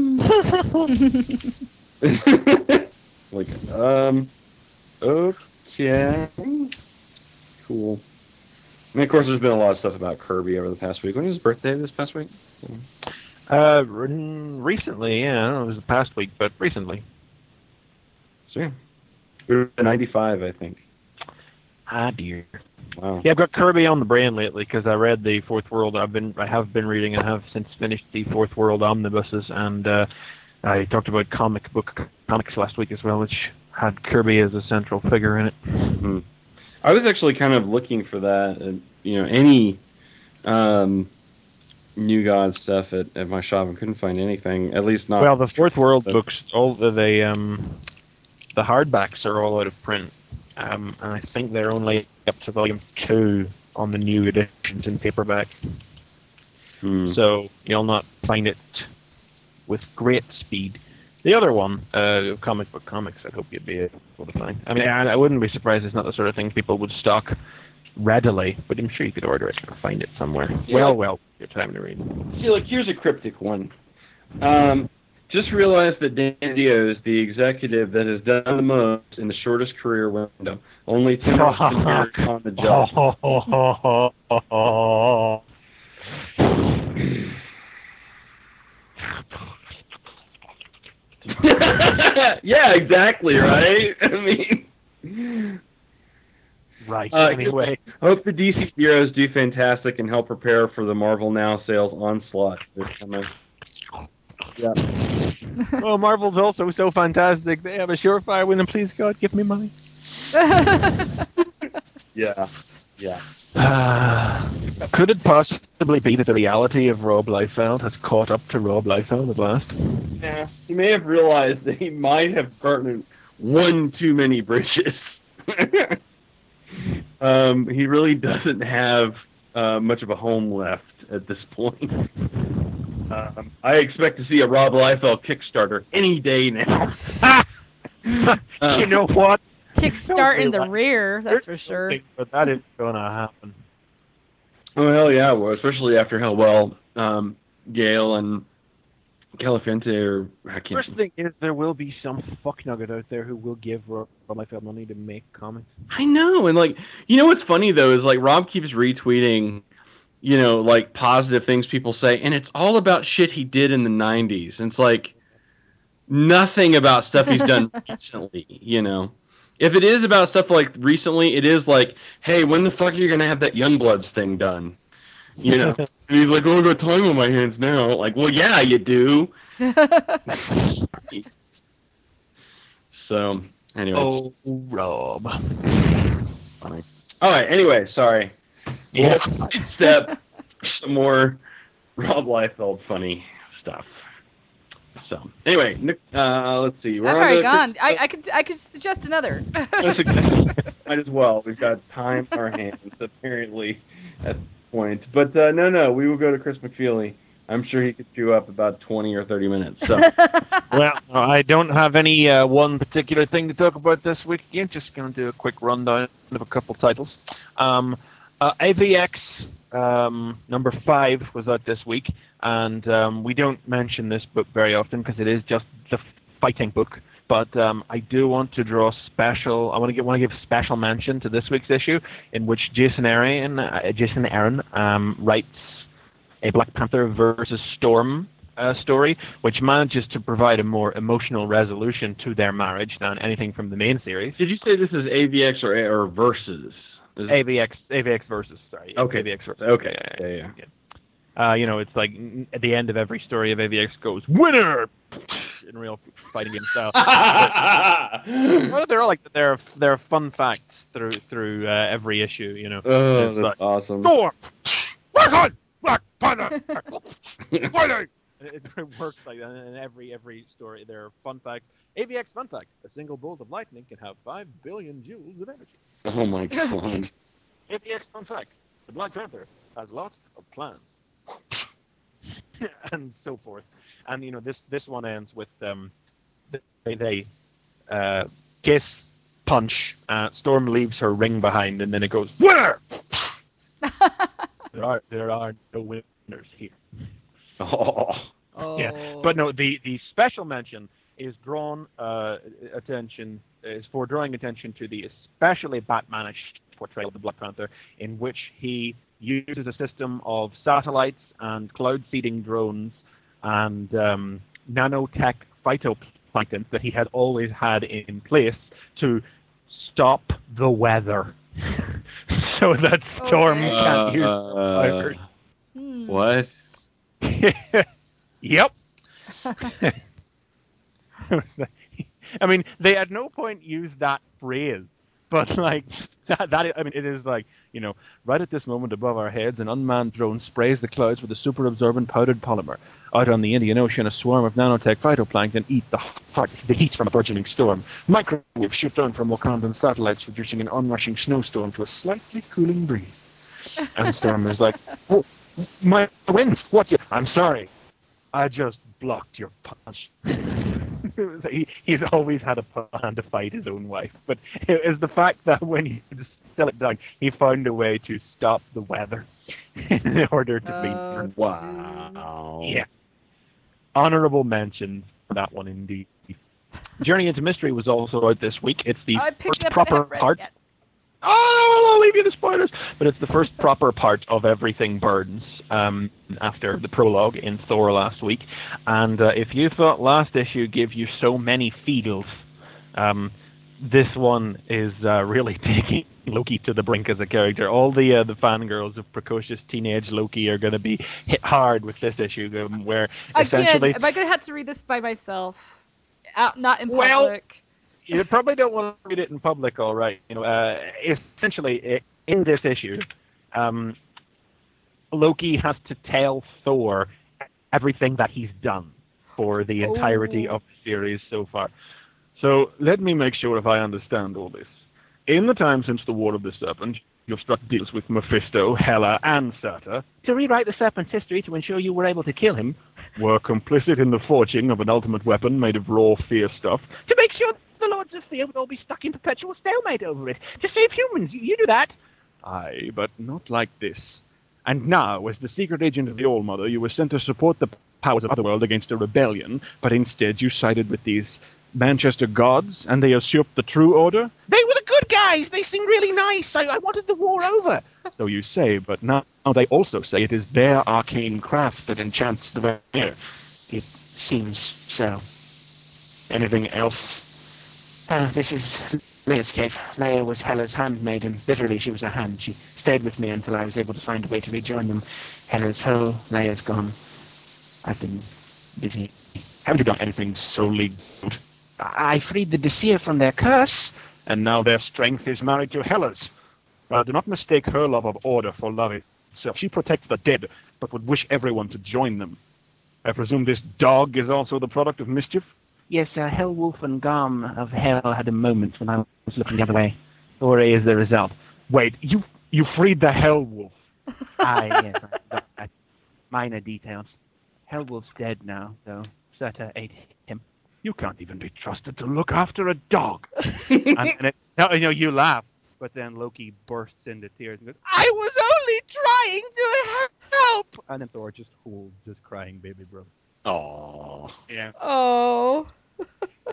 S2: Like, um, okay. Cool. And of course, there's been a lot of stuff about Kirby over the past week. When was his birthday this past week?
S3: Uh, recently, yeah, I don't know, it was the past week, but recently.
S2: So, yeah. We were ninety-five, I think.
S3: Ah, dear.
S2: Wow.
S3: Yeah, I've got Kirby on the brain lately because I read the Fourth World. I've been, I have been reading and have since finished the Fourth World omnibuses, and uh, I talked about comic book comics last week as well, which had Kirby as a central figure in it.
S2: Mm-hmm. I was actually kind of looking for that, uh, you know, any um, New God stuff at, at my shop and couldn't find anything, at least not...
S3: Well, the Fourth World books, all the, the, um, the hardbacks are all out of print, um, and I think they're only up to volume two on the new editions in paperback.
S2: Hmm.
S3: So you'll not find it with great speed. The other one, uh, comic book comics, I hope you'd be able to find. I mean, I, I wouldn't be surprised. It's not the sort of thing people would stock readily, but I'm sure you could order it or find it somewhere.
S2: Yeah.
S3: Well, well, your time to read.
S2: See, like, here's a cryptic one. Um, just realized that Dan Dio is the executive that has done the most in the shortest career window. Only ten years on the job. Yeah, exactly, right? I mean...
S3: Right,
S2: Uh,
S3: anyway.
S2: Hope the D C heroes do fantastic and help prepare for the Marvel Now sales onslaught this summer. Yeah.
S3: Well, Marvel's also so fantastic. They have a surefire win, and please God, give me money.
S2: Yeah. Yeah.
S3: Uh, could it possibly be that the reality of Rob Liefeld has caught up to Rob Liefeld at last?
S2: Yeah. He may have realized that he might have burned one too many bridges. um, he really doesn't have uh, much of a home left at this point. Um, I expect to see a Rob Liefeld Kickstarter any day now.
S3: uh, you know what?
S4: Kickstart in the rear, that's for sure.
S3: But that is going to happen.
S2: Oh, hell yeah, well, especially after how well um, Gale and Califiente are... I can't
S3: First thing is, there will be some fucknugget out there who will give Rob Liefeld money to make comics.
S2: I know, and like, you know what's funny though is like Rob keeps retweeting, you know, like positive things people say, and it's all about shit he did in the nineties. And it's like nothing about stuff he's done recently, you know. If it is about stuff like recently, it is like, hey, when the fuck are you gonna have that Youngbloods thing done? You know, and he's like, oh, I got time on my hands now. Like, well, yeah, you do. So, anyway.
S3: Oh, Rob.
S2: Funny. All right. Anyway, sorry.
S3: Yeah.
S2: Let's step some more Rob Liefeld funny stuff. So, anyway, uh, let's see. We're
S4: I've
S2: on
S4: already
S2: to
S4: gone.
S2: Chris-
S4: I, I could I could suggest another.
S2: Might as well. We've got time on our hands, apparently, at this point. But uh, no, no, we will go to Chris McFeely. I'm sure he could chew up about twenty or thirty minutes. So,
S3: Well, I don't have any uh, one particular thing to talk about this week. I'm just going to do a quick rundown of a couple titles. Um, uh, A V X um, number five was out this week, and um, we don't mention this book very often because it is just the fighting book.
S5: but um, I do want to draw special. I want to give, want to give special mention to this week's issue, in which Jason Aaron, uh, Jason Aaron um, writes a Black Panther versus Storm uh, story, which manages to provide a more emotional resolution to their marriage than anything from the main series.
S2: Did you say this is A V X or or Versus? Is
S5: A V X, A V X versus. Sorry.
S2: Okay.
S5: A V X versus.
S2: Okay. Yeah, yeah. yeah.
S5: Uh, you know, it's like n- at the end of every story of A V X goes winner in real fighting game style. Well, they're all like they're they're fun facts through through uh, every issue. You know,
S2: Oh,
S5: it's
S2: that's
S5: like,
S2: awesome.
S5: Storm, Black Hunt, Black Panther, winner. It, it works like that in every every story. There are fun facts. A V X fun fact: a single bolt of lightning can have five billion joules of energy.
S2: Oh my god.
S5: A V X fun fact: the Black Panther has lots of plans. And so forth, and you know this this one ends with um, they, they uh, kiss, punch. Uh, Storm leaves her ring behind, and then it goes winner. there are there are no winners here.
S2: Oh.
S4: Oh.
S5: Yeah, but no, the the special mention is drawn uh, attention is for drawing attention to the especially Batmanish portrayal of the Black Panther, in which he uses a system of satellites and cloud-seeding drones and um, nanotech phytoplankton that he had always had in place to stop the weather, so that Storm
S4: Okay.
S5: can't use
S2: Uh,
S5: fires.
S4: Hmm.
S2: What?
S5: Yep. I mean, they at no point use that phrase, but like that, that is, I mean, it is like, you know, right at this moment above our heads, an unmanned drone sprays the clouds with a super absorbent powdered polymer. Out on the Indian Ocean, a swarm of nanotech phytoplankton eat the heart, the heat from a burgeoning storm. Microwaves shoot down from Wakandan satellites, reducing an onrushing snowstorm to a slightly cooling breeze. And Storm is like, oh, my winds, what you? I'm sorry. I just blocked your punch. he, he's always had a plan to fight his own wife, but it is the fact that when he sell it down, he found a way to stop the weather in order to
S4: Oh,
S5: be.
S2: Wow.
S5: Yeah. Honorable mention for that one indeed. Journey into Mystery was also out this week. It's the
S4: I picked
S5: first
S4: it up, but I
S5: proper
S4: haven't read it
S5: part.
S4: yet.
S5: Oh, I'll leave you the spoilers. But it's the first proper part of Everything Burns um, after the prologue in Thor last week. And uh, if you thought last issue gave you so many feels, um, this one is uh, really taking Loki to the brink as a character. All the uh, the fangirls of precocious teenage Loki are going to be hit hard with this issue, um, where
S4: Again,
S5: essentially...
S4: am I going to have to read this by myself? Out, not in
S5: Well,
S4: public?
S5: You probably don't want to read it in public, all right. You know, uh, essentially, in this issue, um, Loki has to tell Thor everything that he's done for the entirety
S4: Oh.
S5: of the series so far. So let me make sure if I understand all this. In the time since the War of the Serpent, you've struck deals with Mephisto, Hela, and Surtur to rewrite the Serpent's history to ensure you were able to kill him, were complicit in the forging of an ultimate weapon made of raw fear stuff to make sure the Lords of Fear would all be stuck in perpetual stalemate over it. To save humans, you do that. Aye, but not like this. And now, as the secret agent of the All-Mother, you were sent to support the powers of Otherworld against a rebellion, but instead you sided with these Manchester gods, and they usurped the true order? They were the good guys! They seemed really nice! I, I wanted the war over! So you say, but now they also say it is their arcane craft that enchants the bear. It seems so. Anything else? Uh, this is Leia's cave. Leia was Hela's handmaiden. Literally, she was a hand. She stayed with me until I was able to find a way to rejoin them. Hela's whole, Leia's gone. I've been busy. Haven't you done anything solely good? I freed the Disir from their curse, and now their strength is married to Hela's. Well, do not mistake her love of order for love itself. She protects the dead, but would wish everyone to join them. I presume this dog is also the product of mischief? Yes, uh, Hellwolf and Garm of Hell had a moment when I was looking the other way. Story is the result. Wait, you you freed the Hellwolf? Aye, yes, I got that. Minor details. Hellwolf's dead now, though Surtur ate him. You can't even be trusted to look after a dog. and, and it, no, you know, you laugh, but then Loki bursts into tears and goes, I was only trying to help! And then Thor just holds his crying baby brother.
S2: Aww.
S5: Yeah.
S4: Oh.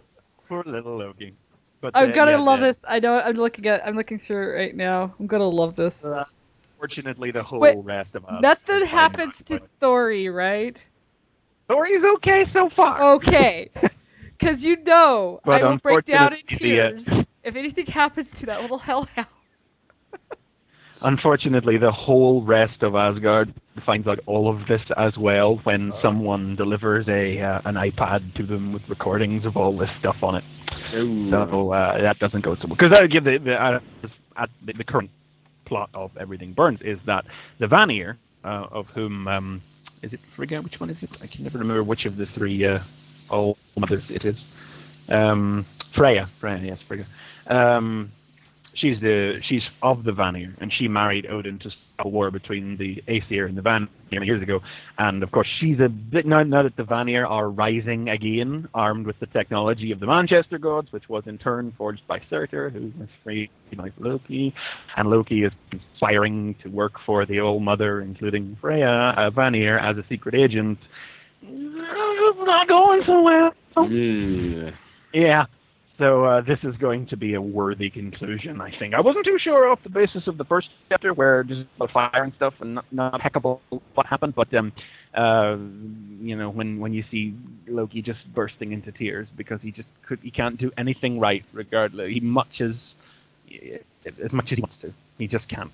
S5: Poor little Loki. But
S4: I'm
S5: uh,
S4: gonna
S5: yeah,
S4: love
S5: the,
S4: this. I know. I'm looking at. I'm looking through it right now. I'm gonna love this.
S5: uh, fortunately, the whole
S4: Wait,
S5: rest of us
S4: nothing
S5: is fine.
S4: happens to Thori, right?
S5: Story's okay so far.
S4: Okay, because you know
S5: But
S4: I will break down in
S5: unfortunately, the, uh,
S4: tears if anything happens to that little hellhound.
S5: Unfortunately, the whole rest of Asgard finds out all of this as well when
S4: Oh.
S5: someone delivers a uh, an iPad to them with recordings of all this stuff on it.
S2: Ooh.
S5: So uh, that doesn't go so well. Because I give the the, uh, at the the current plot of Everything Burns is that the Vanir, uh, of whom um, is it Frigga? Which one is it? I can never remember which of the three uh, all mothers it is. Um, Freya, Freya, yes, Frigga. Um, she's the she's of the Vanir, and she married Odin to start a war between the Aesir and the Vanir years ago. And of course, she's a bit now, now that the Vanir are rising again, armed with the technology of the Manchester gods, which was in turn forged by Surtur, who was freed by Loki. And Loki is conspiring to work for the Old Mother, including Freya, a Vanir, as a secret agent. Not going so well.
S2: Yeah.
S5: Yeah. So uh, this is going to be a worthy conclusion, I think. I wasn't too sure off the basis of the first chapter, where just the fire and stuff, and not, not impeccable what happened. But um, uh, you know, when, when you see Loki just bursting into tears because he just could, he can't do anything right, regardless. He much as as much as he wants to, he just can't.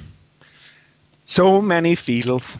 S5: So many feels,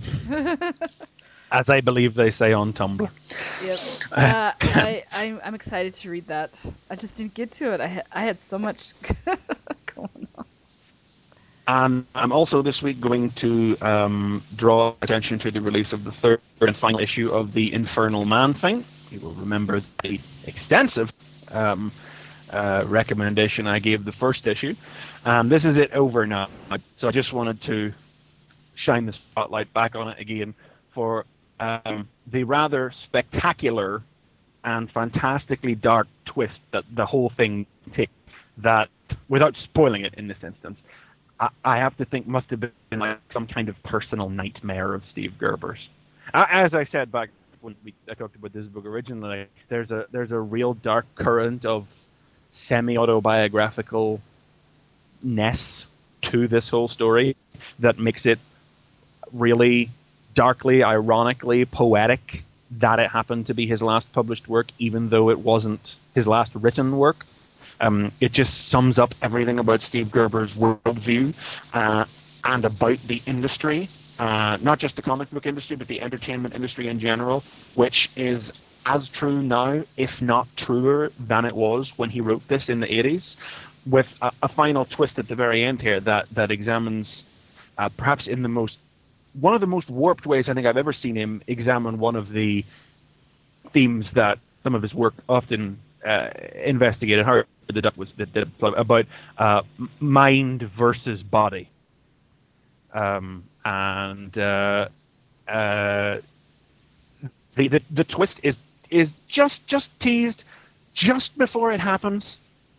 S5: as I believe they say on Tumblr.
S4: Yep. Uh, I, I'm, I'm excited to read that. I just didn't get to it. I had, I had so much going on.
S5: And I'm also this week going to um, draw attention to the release of the third and final issue of the Infernal Man thing. You will remember the extensive um, uh, recommendation I gave the first issue. Um, this is it over now. So I just wanted to shine the spotlight back on it again for um, the rather spectacular and fantastically dark twist that the whole thing takes, that, without spoiling it in this instance, I, I have to think must have been like some kind of personal nightmare of Steve Gerber's. Uh, as I said back when we, I talked about this book originally, there's a there's a real dark current of semi-autobiographical ness to this whole story that makes it really darkly, ironically poetic that it happened to be his last published work, even though it wasn't his last written work. Um, it just sums up everything about Steve Gerber's worldview uh, and about the industry, uh, not just the comic book industry, but the entertainment industry in general, which is as true now, if not truer, than it was when he wrote this in the eighties, with a, a final twist at the very end here that, that examines, uh, perhaps in the most one of the most warped ways I think I've ever seen him examine one of the themes that some of his work often uh, investigated. How the duck was the, the, about uh, mind versus body, um, and uh, uh, the, the the twist is is just just teased just before it happens,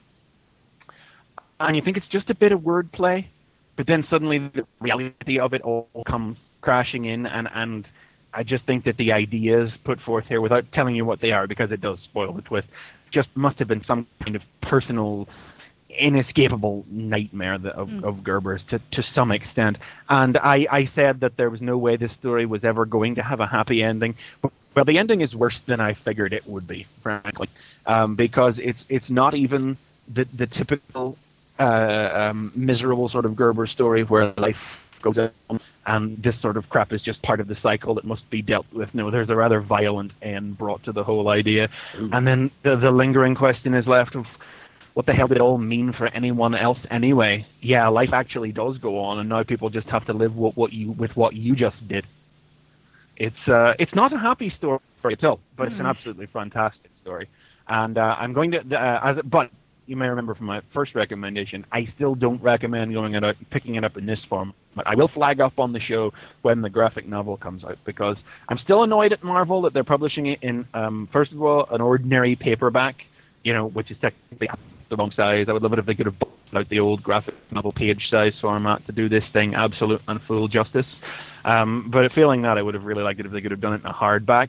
S5: and you think it's just a bit of wordplay. But then suddenly the reality of it all comes crashing in, and, and I just think that the ideas put forth here, without telling you what they are, because it does spoil the twist, just must have been some kind of personal, inescapable nightmare of, mm. of Gerber's to, to some extent. And I, I said that there was no way this story was ever going to have a happy ending. But, well, the ending is worse than I figured it would be, frankly, um, because it's it's not even the, the typical Uh, um, miserable sort of Gerber story where life goes on and this sort of crap is just part of the cycle that must be dealt with. No, there's a rather violent end brought to the whole idea. Ooh. And then the, the lingering question is left of what the hell did it all mean for anyone else anyway? Yeah, life actually does go on, and now people just have to live with what you with what you just did. It's uh, it's not a happy story at all, but mm. it's an absolutely fantastic story. And uh, I'm going to uh, as but. You may remember from my first recommendation, I still don't recommend going out picking it up in this form. But I will flag up on the show when the graphic novel comes out, because I'm still annoyed at Marvel that they're publishing it in, um, first of all, an ordinary paperback, you know, which is technically the wrong size. I would love it if they could have bought out the old graphic novel page size format to do this thing absolute and full justice. Um, but feeling that, I would have really liked it if they could have done it in a hardback.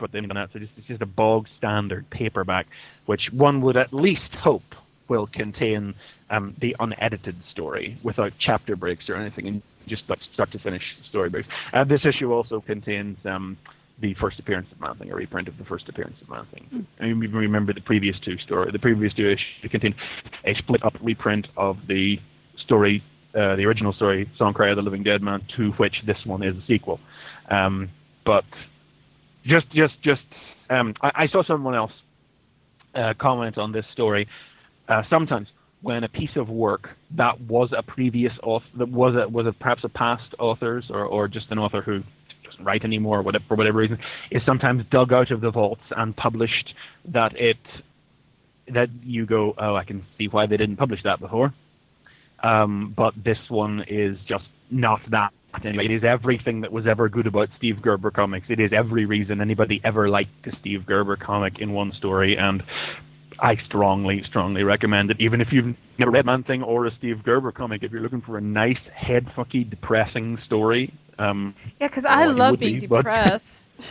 S5: put them on that. So just, it's just a bog standard paperback, which one would at least hope will contain um, the unedited story without chapter breaks or anything, and just like start to finish story breaks. Uh, this issue also contains um, the first appearance of Man-Thing, a reprint of the first appearance of Man-Thing. Mm. And you remember the previous two story, the previous two issues contained a split-up reprint of the story, uh, the original story, Songcry of the Living Dead Man, to which this one is a sequel. Um, but just, just, just, um, I, I saw someone else uh, comment on this story. Uh, sometimes, when a piece of work that was a previous author, that was a was a perhaps a past author's, or, or just an author who doesn't write anymore, or whatever, for whatever reason, is sometimes dug out of the vaults and published, that it that you go, oh, I can see why they didn't publish that before. Um, but this one is just not that. Anyway, it is everything that was ever good about Steve Gerber comics. It is every reason anybody ever liked a Steve Gerber comic in one story, and I strongly, strongly recommend it, even if you've never read Man-Thing or a Steve Gerber comic. If you're looking for a nice, head-fucky, depressing story. Um,
S4: yeah, because I love being
S5: be,
S4: depressed.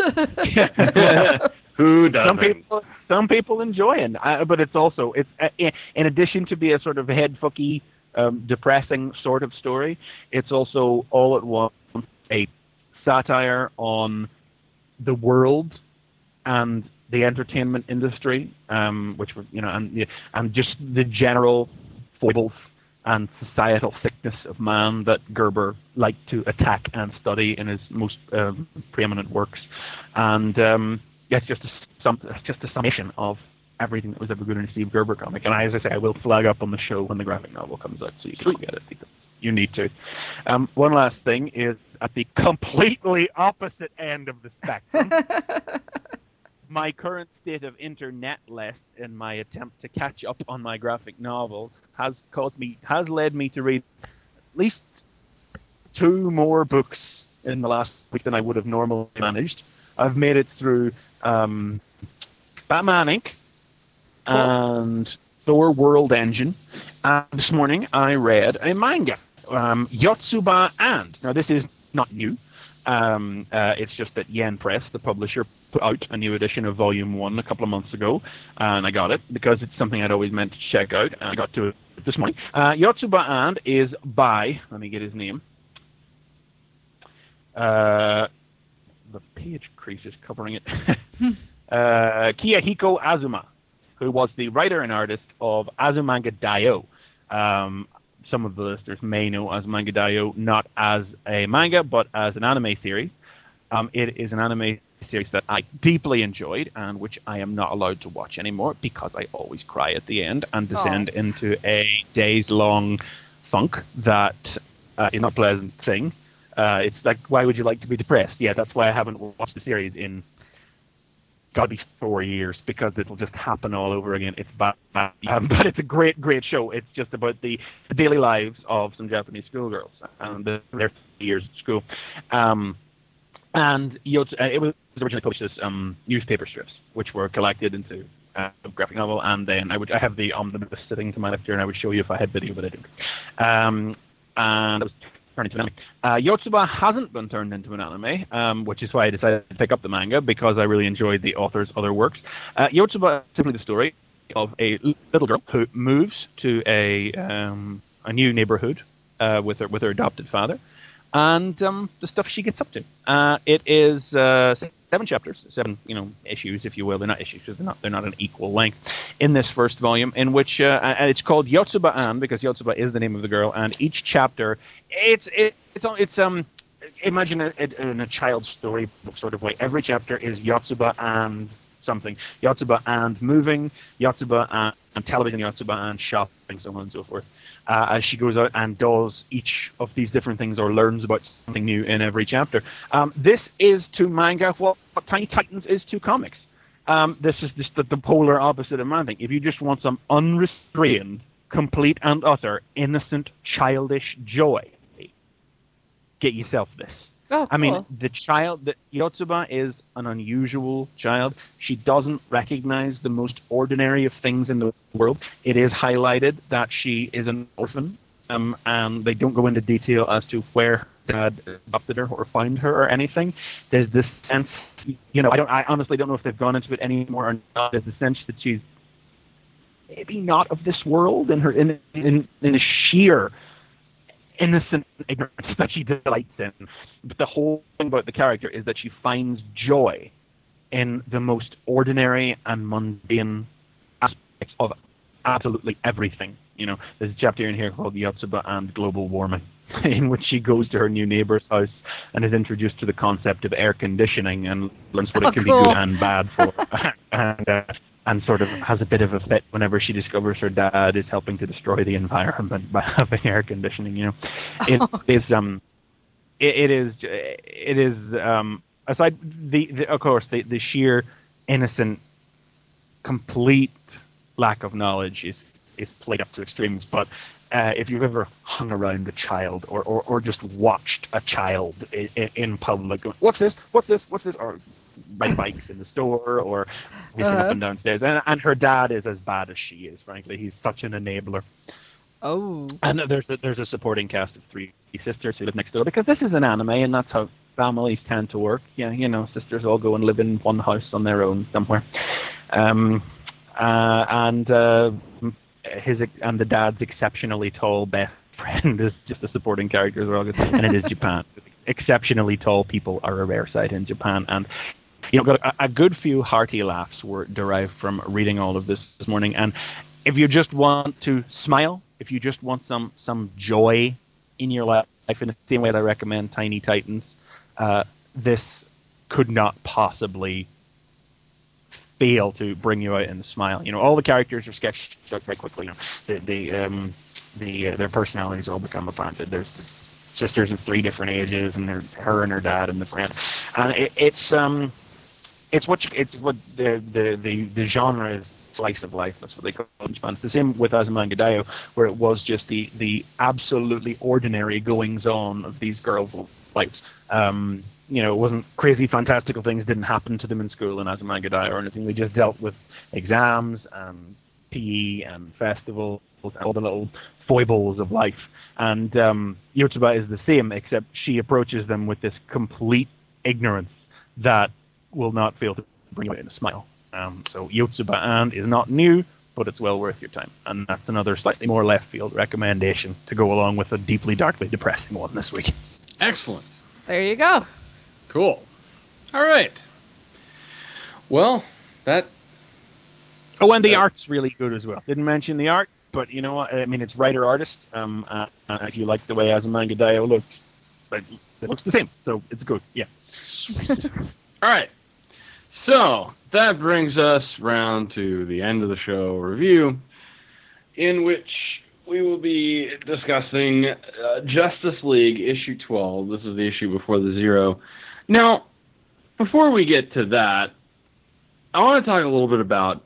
S2: Who doesn't?
S5: Some people, some people enjoy it, uh, but it's also, it's uh, in addition to be a sort of head-fucky, um, depressing sort of story, it's also all at once a satire on the world and the entertainment industry, um, which were, you know, and and just the general foibles and societal sickness of man that Gerber liked to attack and study in his most um, preeminent works, and um, yeah, it's just a, some, it's just a summation of everything that was ever good in a Steve Gerber comic. And I, as I say, I will flag up on the show when the graphic novel comes out, so you can get it because you need to. Um, one last thing is at the completely opposite end of the spectrum. My current state of internet-less in my attempt to catch up on my graphic novels has caused me, has led me to read at least two more books in the last week than I would have normally managed. I've made it through um, Batman Incorporated and Thor World Engine. And this morning I read a manga, um, Yotsuba and. Now this is not new. Um, uh, it's just that Yen Press, the publisher, put out a new edition of Volume one a couple of months ago, and I got it because it's something I'd always meant to check out, and I got to it this morning. Uh, Yotsuba and is by, let me get his name, uh, the page crease is covering it, uh, Kiyahiko Azuma, who was the writer and artist of Azumanga Daioh. Um, some of the listeners may know Azumanga Daioh not as a manga, but as an anime series. Um, it is an anime series that I deeply enjoyed and which I am not allowed to watch anymore because I always cry at the end and descend oh. into a days-long funk that uh, is not a pleasant thing. Uh, it's like, why would you like to be depressed? Yeah, that's why I haven't watched the series in gotta be four years because it'll just happen all over again. It's bad, um, but it's a great, great show. It's just about the, the daily lives of some Japanese schoolgirls and the, their years at school. Um, and Yotsu, uh, it was originally published as um, newspaper strips, which were collected into uh, a graphic novel, and then I would I have the omnibus sitting to my left here, and I would show you if I had video, but I didn't. Um, and it was turned into an anime. Uh, Yotsuba hasn't been turned into an anime, um, which is why I decided to pick up the manga, because I really enjoyed the author's other works. Uh, Yotsuba is simply the story of a little girl who moves to a um, a new neighborhood uh, with her with her adopted father, and um, the stuff she gets up to. Uh, it is uh, seven chapters, seven you know issues, if you will. They're not issues because they're not they're not an equal length in this first volume, in which uh, and it's called Yotsuba An because Yotsuba is the name of the girl, and each chapter it's it, it's it's um imagine it in a child's storybook sort of way. Every chapter is Yotsuba and something, Yotsuba and moving, Yotsuba and, and television, Yotsuba and shopping, so on and so forth. Uh, as she goes out and does each of these different things or learns about something new in every chapter. Um, this is to manga what, what Tiny Titans is to comics. Um, this is just the, the polar opposite of Man-Thing. If you just want some unrestrained, complete and utter, innocent, childish joy, get yourself this.
S4: Oh, cool.
S5: I mean, the child, the, Yotsuba is an unusual child. She doesn't recognize the most ordinary of things in the world. It is highlighted that she is an orphan, um, and they don't go into detail as to where her dad adopted her or found her or anything. There's this sense, you know, I don't, I honestly don't know if they've gone into it anymore or not. There's the sense that she's maybe not of this world, in her in in, in a sheer innocent ignorance that she delights in. But the whole thing about the character is that she finds joy in the most ordinary and mundane aspects of absolutely everything. You know, there's a chapter in here called Yotsuba and Global Warming, in which she goes to her new neighbor's house and is introduced to the concept of air conditioning and learns what
S4: Oh,
S5: it can
S4: cool.
S5: be good and bad for. and uh, and sort of has a bit of a fit whenever she discovers her dad is helping to destroy the environment by having air conditioning. You know, it
S4: Oh,
S5: is um, it, it is it is um, aside the, the of course the the sheer innocent, complete lack of knowledge is is played up to extremes. But uh, if you've ever hung around a child or, or, or just watched a child in, in public, going, what's this? What's this? What's this? Or ride bikes in the store or racing
S4: Uh-huh.
S5: up and downstairs. And, and her dad is as bad as she is, frankly. He's such an enabler.
S4: oh.
S5: And there's a, there's a supporting cast of three sisters who live next door, because this is an anime and that's how families tend to work. Yeah, you know, sisters all go and live in one house on their own somewhere. Um, uh, and uh, his and the dad's exceptionally tall best friend is just a supporting character as well, and it is Japan. Exceptionally tall people are a rare sight in Japan, and you know, got a, a good few hearty laughs were derived from reading all of this this morning. And if you just want to smile, if you just want some some joy in your life, in the same way that I recommend Tiny Titans, uh, this could not possibly fail to bring you out in a smile. You know, all the characters are sketched out very quickly. You know, the the um, the uh, their personalities all become apparent. There's the sisters of three different ages, and they're her and her dad and the friend, and it, it's um. It's what you, it's what the, the, the, the genre is, slice of life. That's what they call it in Japan. It's the same with Azumanga Daioh, where it was just the, the absolutely ordinary goings on of these girls' lives. Um, you know, it wasn't crazy, fantastical things didn't happen to them in school in Azumanga Daioh or anything. They just dealt with exams and P E and festivals and all the little foibles of life. And um, Yotsuba is the same, except she approaches them with this complete ignorance that will not fail to bring you in a smile. Um, so Yotsuba and is not new, but it's well worth your time. And that's another slightly more left field recommendation to go along with a deeply, darkly depressing one this week.
S2: Excellent.
S4: There you go.
S2: Cool. All right. Well, that...
S5: Oh, and the
S2: Uh,
S5: art's really good as well. Didn't mention the art, but you know what? I mean, it's writer-artist. Um, uh, uh, if you like the way Azumanga Daioh looks, but it looks the same, so it's good. Yeah.
S2: All right. So, that brings us round to the end of the show review, in which we will be discussing uh, Justice League issue twelve. This is the issue before the zero. Now, before we get to that, I want to talk a little bit about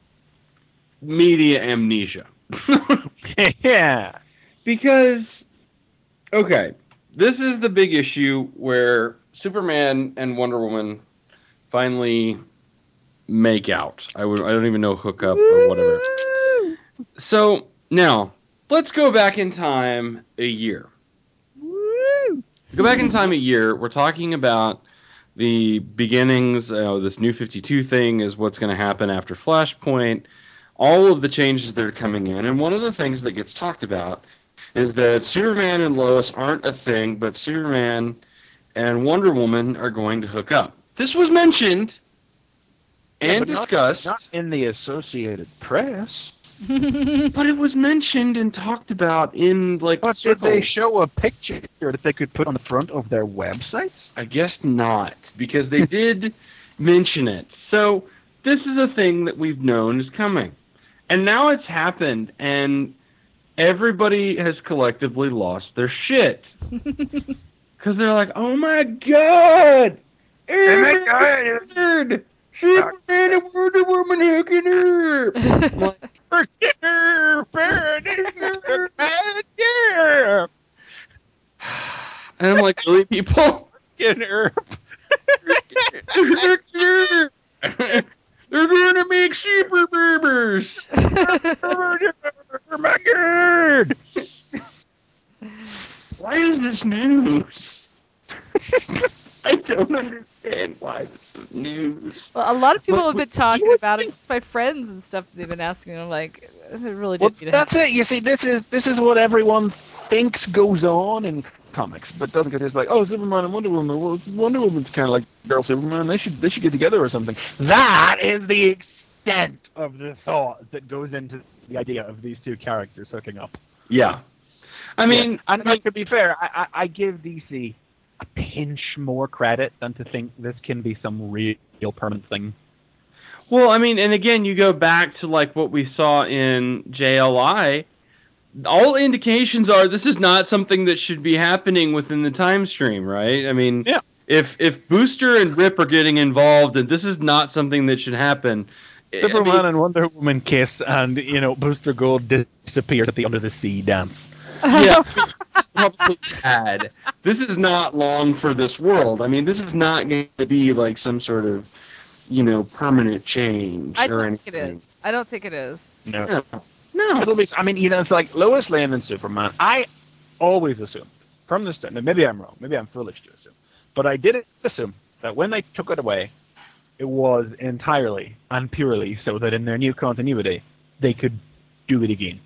S2: media amnesia.
S5: Yeah.
S2: Because, okay, this is the big issue where Superman and Wonder Woman finally make out. I would I don't even know hook up or whatever. So now let's go back in time a year. Go back in time a year. We're talking about the beginnings. Uh, this New fifty-two thing is what's going to happen after Flashpoint. All of the changes that are coming in, and one of the things that gets talked about is that Superman and Lois aren't a thing, but Superman and Wonder Woman are going to hook up. This was mentioned and
S5: but not-
S2: discussed,
S5: Not in the Associated Press.
S2: but it was mentioned and talked about in like
S5: But did they
S2: circles.
S5: show a picture that they could put on the front of their websites?
S2: I guess not, because they did mention it. So this is a thing that we've known is coming, and now it's happened, and everybody has collectively lost their shit because they're like, "Oh my god! Oh my god! Superman and Wonder Woman hooking up!" Like, and I'm like, really, people? They're gonna make super berbers.
S5: My God!
S2: Why is this news?
S6: news.
S4: Well, a lot of people
S3: Well,
S4: have been
S3: you
S4: talking
S3: would
S4: about it.
S3: think-
S4: Just my friends and stuff. They've been asking. I'm like, it really
S3: Well,
S4: didn't need to
S3: that's
S4: happen.
S3: it. You see, this is this is what everyone thinks goes on in comics, but doesn't get. It's like, oh, Superman and Wonder Woman. Well, Wonder Woman's kind of like girl Superman. They should they should get together or something. That is the extent of the thought that goes into the idea of these two characters hooking up.
S2: Yeah. I mean,
S3: Yeah. and like, to be fair, I, I, I give D C a pinch more credit than to think this can be some real, real permanent thing.
S2: well, I mean, and again, you go back to like what we saw in J L I. All indications are this is not something that should be happening within the time stream, right? I mean,
S3: Yeah.
S2: if if Booster and Rip are getting involved, and this is not something that should happen.
S3: Superman
S2: I mean,
S3: and Wonder Woman kiss, and you know Booster Gold disappears at the Under the Sea dance.
S2: yeah, I mean, this is probably bad. This is not long for this world. I mean, this is not going to be like some sort of, you know, permanent change
S4: I
S2: or
S4: don't
S2: anything.
S4: think it is. I don't think it is.
S3: No,
S2: No, no.
S3: it'll be. I mean, you know, it's like Lois Lane and Superman. I always assumed from the start. Now, maybe I'm wrong. Maybe I'm foolish to assume, but I did assume that when they took it away, it was entirely and purely so that in their new continuity they could do it again.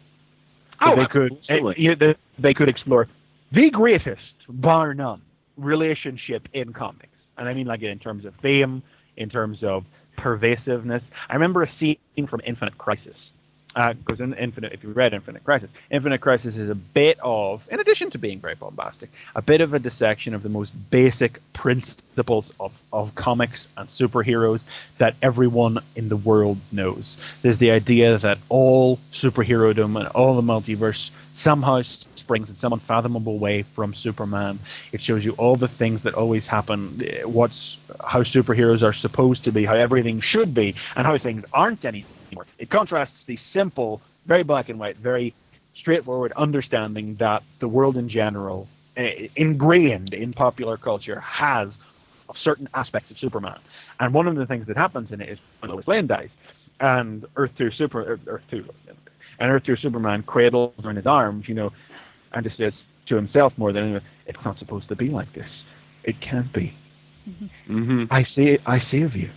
S3: So
S2: Oh,
S3: they could
S2: absolutely.
S3: eh, you know, they, they could explore the greatest, bar none, relationship in comics. And I mean like in terms of fame, in terms of pervasiveness. I remember a scene from Infinite Crisis. Because uh, in Infinite, if you read Infinite Crisis, Infinite Crisis is a bit of, in addition to being very bombastic, a bit of a dissection of the most basic principles of, of comics and superheroes that everyone in the world knows. There's the idea that all superherodom and all the multiverse somehow springs in some unfathomable way from Superman. It shows you all the things that always happen, what's how superheroes are supposed to be, how everything should be, and how things aren't anymore. It contrasts the simple, very black and white, very straightforward understanding that the world in general, uh, ingrained in popular culture, has of certain aspects of Superman. And one of the things that happens in it is when Lois Lane dies, and Earth two Super, Earth two, and Earth two Superman cradles her in his arms, you know, and just says to himself more than anyone, "It's not supposed to be like this. It can't be.
S2: Mm-hmm.
S3: I save, I save you.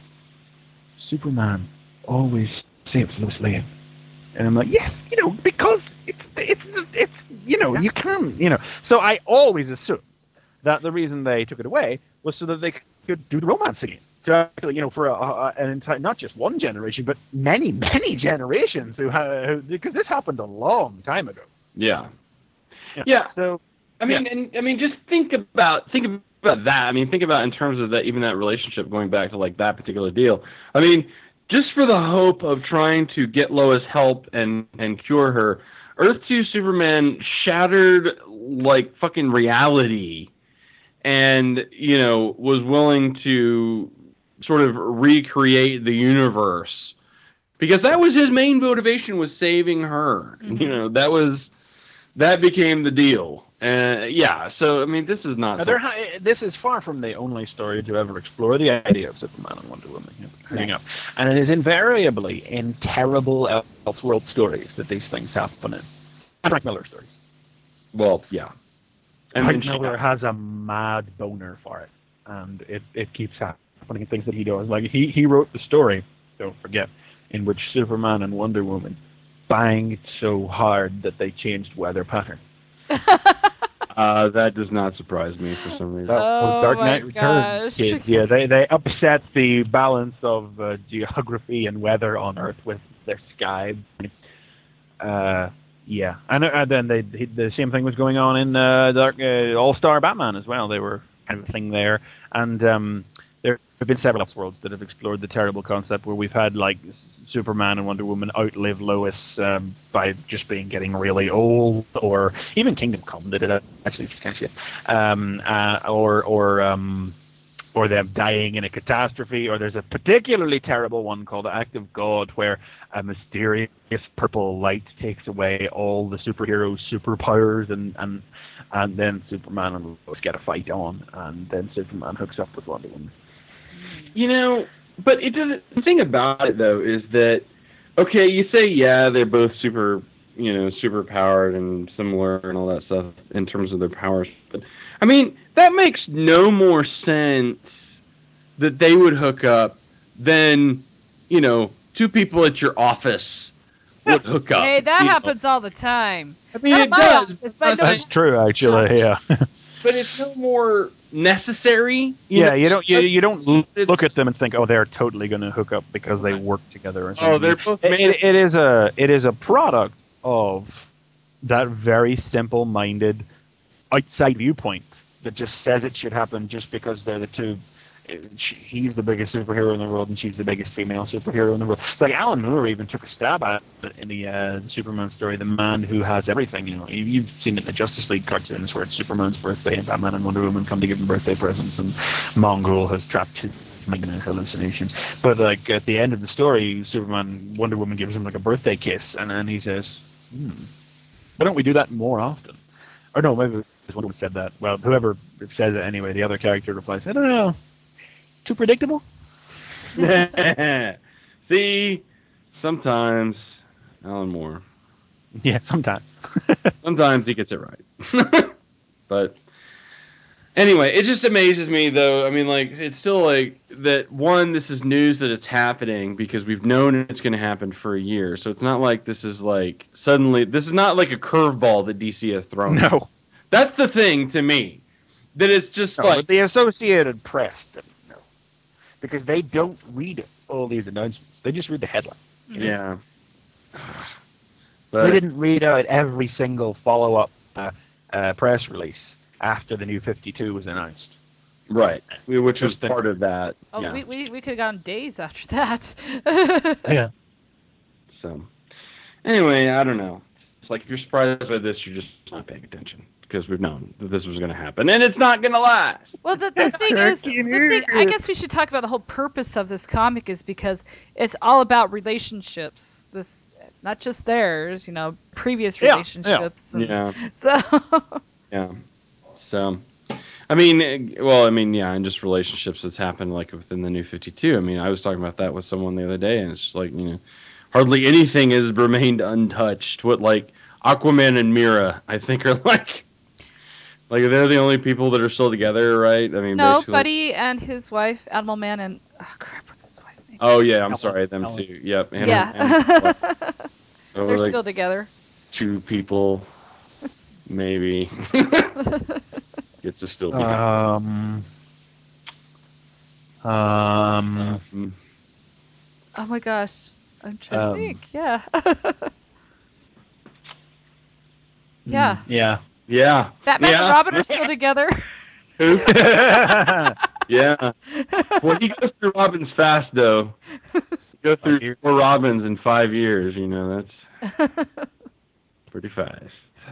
S3: Superman always saves Lois Lane." And I'm like, yes, you know, because it's, it's, it's, you know, you can, you know. So I always assumed that the reason they took it away was so that they could do the romance again. So actually, you know, for a, a, an entire, not just one generation, but many, many generations who have, because this happened a long time ago.
S2: Yeah.
S3: Yeah.
S2: Yeah.
S3: So,
S2: I mean,
S3: yeah.
S2: and I mean, just think about think about that. I mean, think about in terms of that, even that relationship going back to like that particular deal. I mean, just for the hope of trying to get Lois help and and cure her, Earth two Superman shattered like fucking reality, and you know was willing to sort of recreate the universe because that was his main motivation, was saving her.
S4: Mm-hmm.
S2: You know, that was. That became the deal. Uh, yeah, so, I mean, this is not...
S3: Now,
S2: Some-
S3: ha- this is far from the only story to ever explore the idea of Superman and Wonder Woman hooking
S2: No.
S3: up. And it is invariably in terrible Elseworld stories that these things happen in. And Frank Miller stories.
S2: Well, yeah.
S3: And Frank
S2: then she-
S3: Miller has a mad boner for it. And it, it keeps happening in things that he does. Like, he, he wrote the story, don't forget, in which Superman and Wonder Woman banged so hard that they changed weather pattern.
S2: Uh, that does not surprise me for some reason.
S3: That was
S4: Oh
S3: Dark
S4: my
S3: Knight Returns,
S4: gosh.
S3: kids. Yeah, they they upset the balance of uh, geography and weather on Earth with their sky. Uh, yeah, and, and then they the same thing was going on in uh, Dark uh, All Star Batman as well. They were kind of a thing there, and um, there have been several worlds that have explored the terrible concept where we've had like Superman and Wonder Woman outlive Lois um, by just being getting really old, or even Kingdom Come did it actually, um, uh, or or um, or them dying in a catastrophe, or there's a particularly terrible one called The Act of God, where a mysterious purple light takes away all the superheroes' superpowers, and and and then Superman and Lois get a fight on, and then Superman hooks up with Wonder Woman.
S2: You know, but it doesn't. The thing about it though is that, okay, you say yeah, they're both super, you know, super powered and similar and all that stuff in terms of their powers, but I mean that makes no more sense that they would hook up, then, you know, two people at your office would hook up.
S4: Hey, that
S2: you know.
S4: happens all the time.
S2: I mean,
S4: Not
S2: it
S4: my
S2: does.
S4: office,
S2: but
S4: but
S2: I'm
S4: no-
S2: saying-
S5: That's true, actually. Yeah.
S2: But it's no more necessary. You
S5: yeah,
S2: know?
S5: you don't you, you don't l-
S2: It's-
S5: look at them and think, oh, they're totally going to hook up because they work together. Or something.
S2: Oh, they're both
S5: It,
S2: made.
S5: it, it is a it is a product of that very simple-minded outside viewpoint that just says it should happen just because they're the two. She, he's the biggest superhero in the world, and she's the biggest female superhero in the world. Like Alan Moore even took a stab at it in the uh, Superman story, the man who has everything. You know, you, you've seen it in the Justice League cartoons where it's Superman's birthday, and Batman and Wonder Woman come to give him birthday presents, and Mongol has trapped his mind in a hallucination. But like at the end of the story, Superman, Wonder Woman gives him like a birthday kiss, and then he says, "Hmm, why don't we do that more often?" Or no, maybe Wonder Woman said that. Well, whoever says it anyway, the other character replies, "I don't know." Too predictable?
S2: See, sometimes Alan Moore.
S5: Yeah, sometimes.
S2: Sometimes he gets it right. But anyway, it just amazes me, though. I mean, like, it's still like that. One, this is news that it's happening because we've known it's going to happen for a year. So it's not like this is like suddenly. This is not like a curveball that D C has thrown.
S5: No.
S2: That's the thing to me. That it's just
S5: No,
S2: like
S5: but the Associated Press didn't know. Because they don't read all these announcements. They just read the headline.
S2: yeah.
S5: They didn't read out every single follow-up uh, uh, press release after the New fifty-two was announced.
S2: Right, which was
S5: Just the-
S2: part of that.
S4: Oh,
S2: yeah.
S4: we, we, we could have gone days after that.
S5: Yeah.
S2: So, anyway, I don't know. It's like if you're surprised by this, you're just not paying attention because we've known that this was going to happen, and it's not going to last.
S4: Well, the, the thing is, the thing, I guess we should talk about the whole purpose of this comic is because it's all about relationships. This, not just theirs, you know, previous
S5: Yeah, yeah.
S4: relationships. and
S2: Yeah,
S4: So.
S2: yeah. So, I mean, well, I mean, yeah, and just relationships that's happened like within the New fifty-two. I mean, I was talking about that with someone the other day, and it's just like, you know, hardly anything has remained untouched. What, like, Aquaman and Mira, I think, are like, like they're the only people that are still together, right? I mean,
S4: No,
S2: basically.
S4: Buddy and his wife, Animal Man, and oh crap, what's his wife's name?
S2: Oh yeah, I'm
S5: Ellen.
S2: sorry, them
S5: Ellen.
S2: two. Yep. And,
S4: yeah,
S2: and, like, so
S4: they're
S2: like
S4: still together.
S2: two people, maybe. Get to still be.
S5: Um. Um.
S2: Mm.
S4: Oh my gosh, I'm trying
S5: Um,
S4: to think. Yeah. yeah.
S5: Yeah.
S2: Yeah.
S4: Batman
S2: yeah.
S4: and Robin are still together.
S2: Who? Yeah. Well, he goes through Robins fast, though. Go through
S5: Five years.
S2: four Robins in five years. You know, that's pretty fast.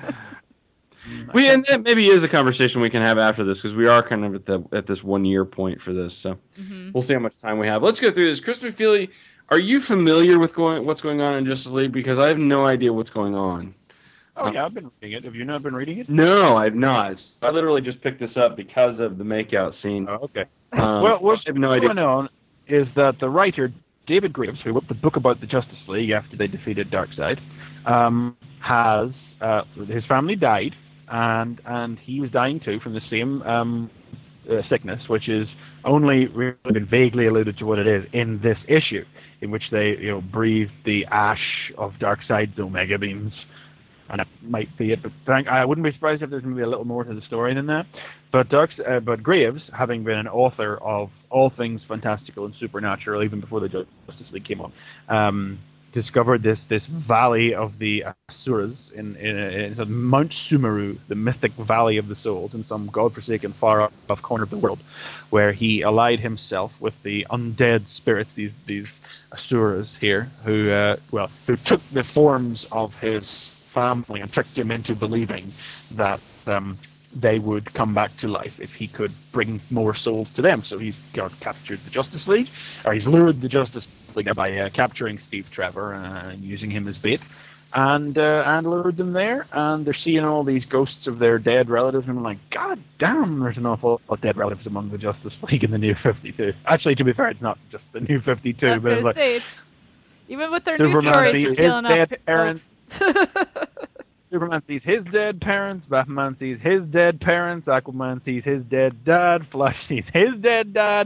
S2: We and that maybe is a conversation we can have after this because we are kind of at the at this one year point for this. So
S4: Mhm.
S2: we'll see how much time we have. Let's go through this. Chris McFeely, are you familiar with going what's going on in Justice League? Because I have no idea what's going on.
S5: Oh, yeah, I've been reading it. Have you not been reading it?
S2: No, I've not. I literally just picked this up because of the makeout scene.
S5: Oh, okay.
S2: Um,
S5: Well, what's
S2: I have no idea.
S5: going on is that the writer, David Graves, who wrote the book about the Justice League after they defeated Darkseid, um, has, uh, his family died, and and he was dying too from the same um, uh, sickness, which is only really been vaguely alluded to what it is in this issue, in which they, you know, breathe the ash of Darkseid's Omega beams. And it might be it, but thank, I wouldn't be surprised if there's maybe a little more to the story than that. But Dark, uh, but Graves, having been an author of all things fantastical and supernatural, even before the Justice League came on, um, discovered this this valley of the Asuras in, in, in, in Mount Sumeru, the mythic valley of the souls, in some godforsaken far off corner of the world, where he allied himself with the undead spirits, these these Asuras here, who uh, well, who took the forms of his family and tricked him into believing that um, they would come back to life if he could bring more souls to them. So he's got captured the Justice League, or he's lured the Justice League by uh, capturing Steve Trevor uh, and using him as bait, and uh, and lured them there. And they're seeing all these ghosts of their dead relatives, and I'm like, God damn, there's an awful lot of dead relatives among the Justice League in the New fifty-two. Actually, to be fair, it's not just the New fifty-two.
S4: I was
S5: but
S4: going
S5: it's
S4: to
S5: like,
S4: say it's even with their
S5: Superman
S4: news stories,
S5: sees
S4: they're
S5: his
S4: killing off
S5: dead
S4: p-
S5: parents.
S4: folks.
S5: Superman sees his dead parents, Batman sees his dead parents, Aquaman sees his dead dad, Flash sees his dead dad,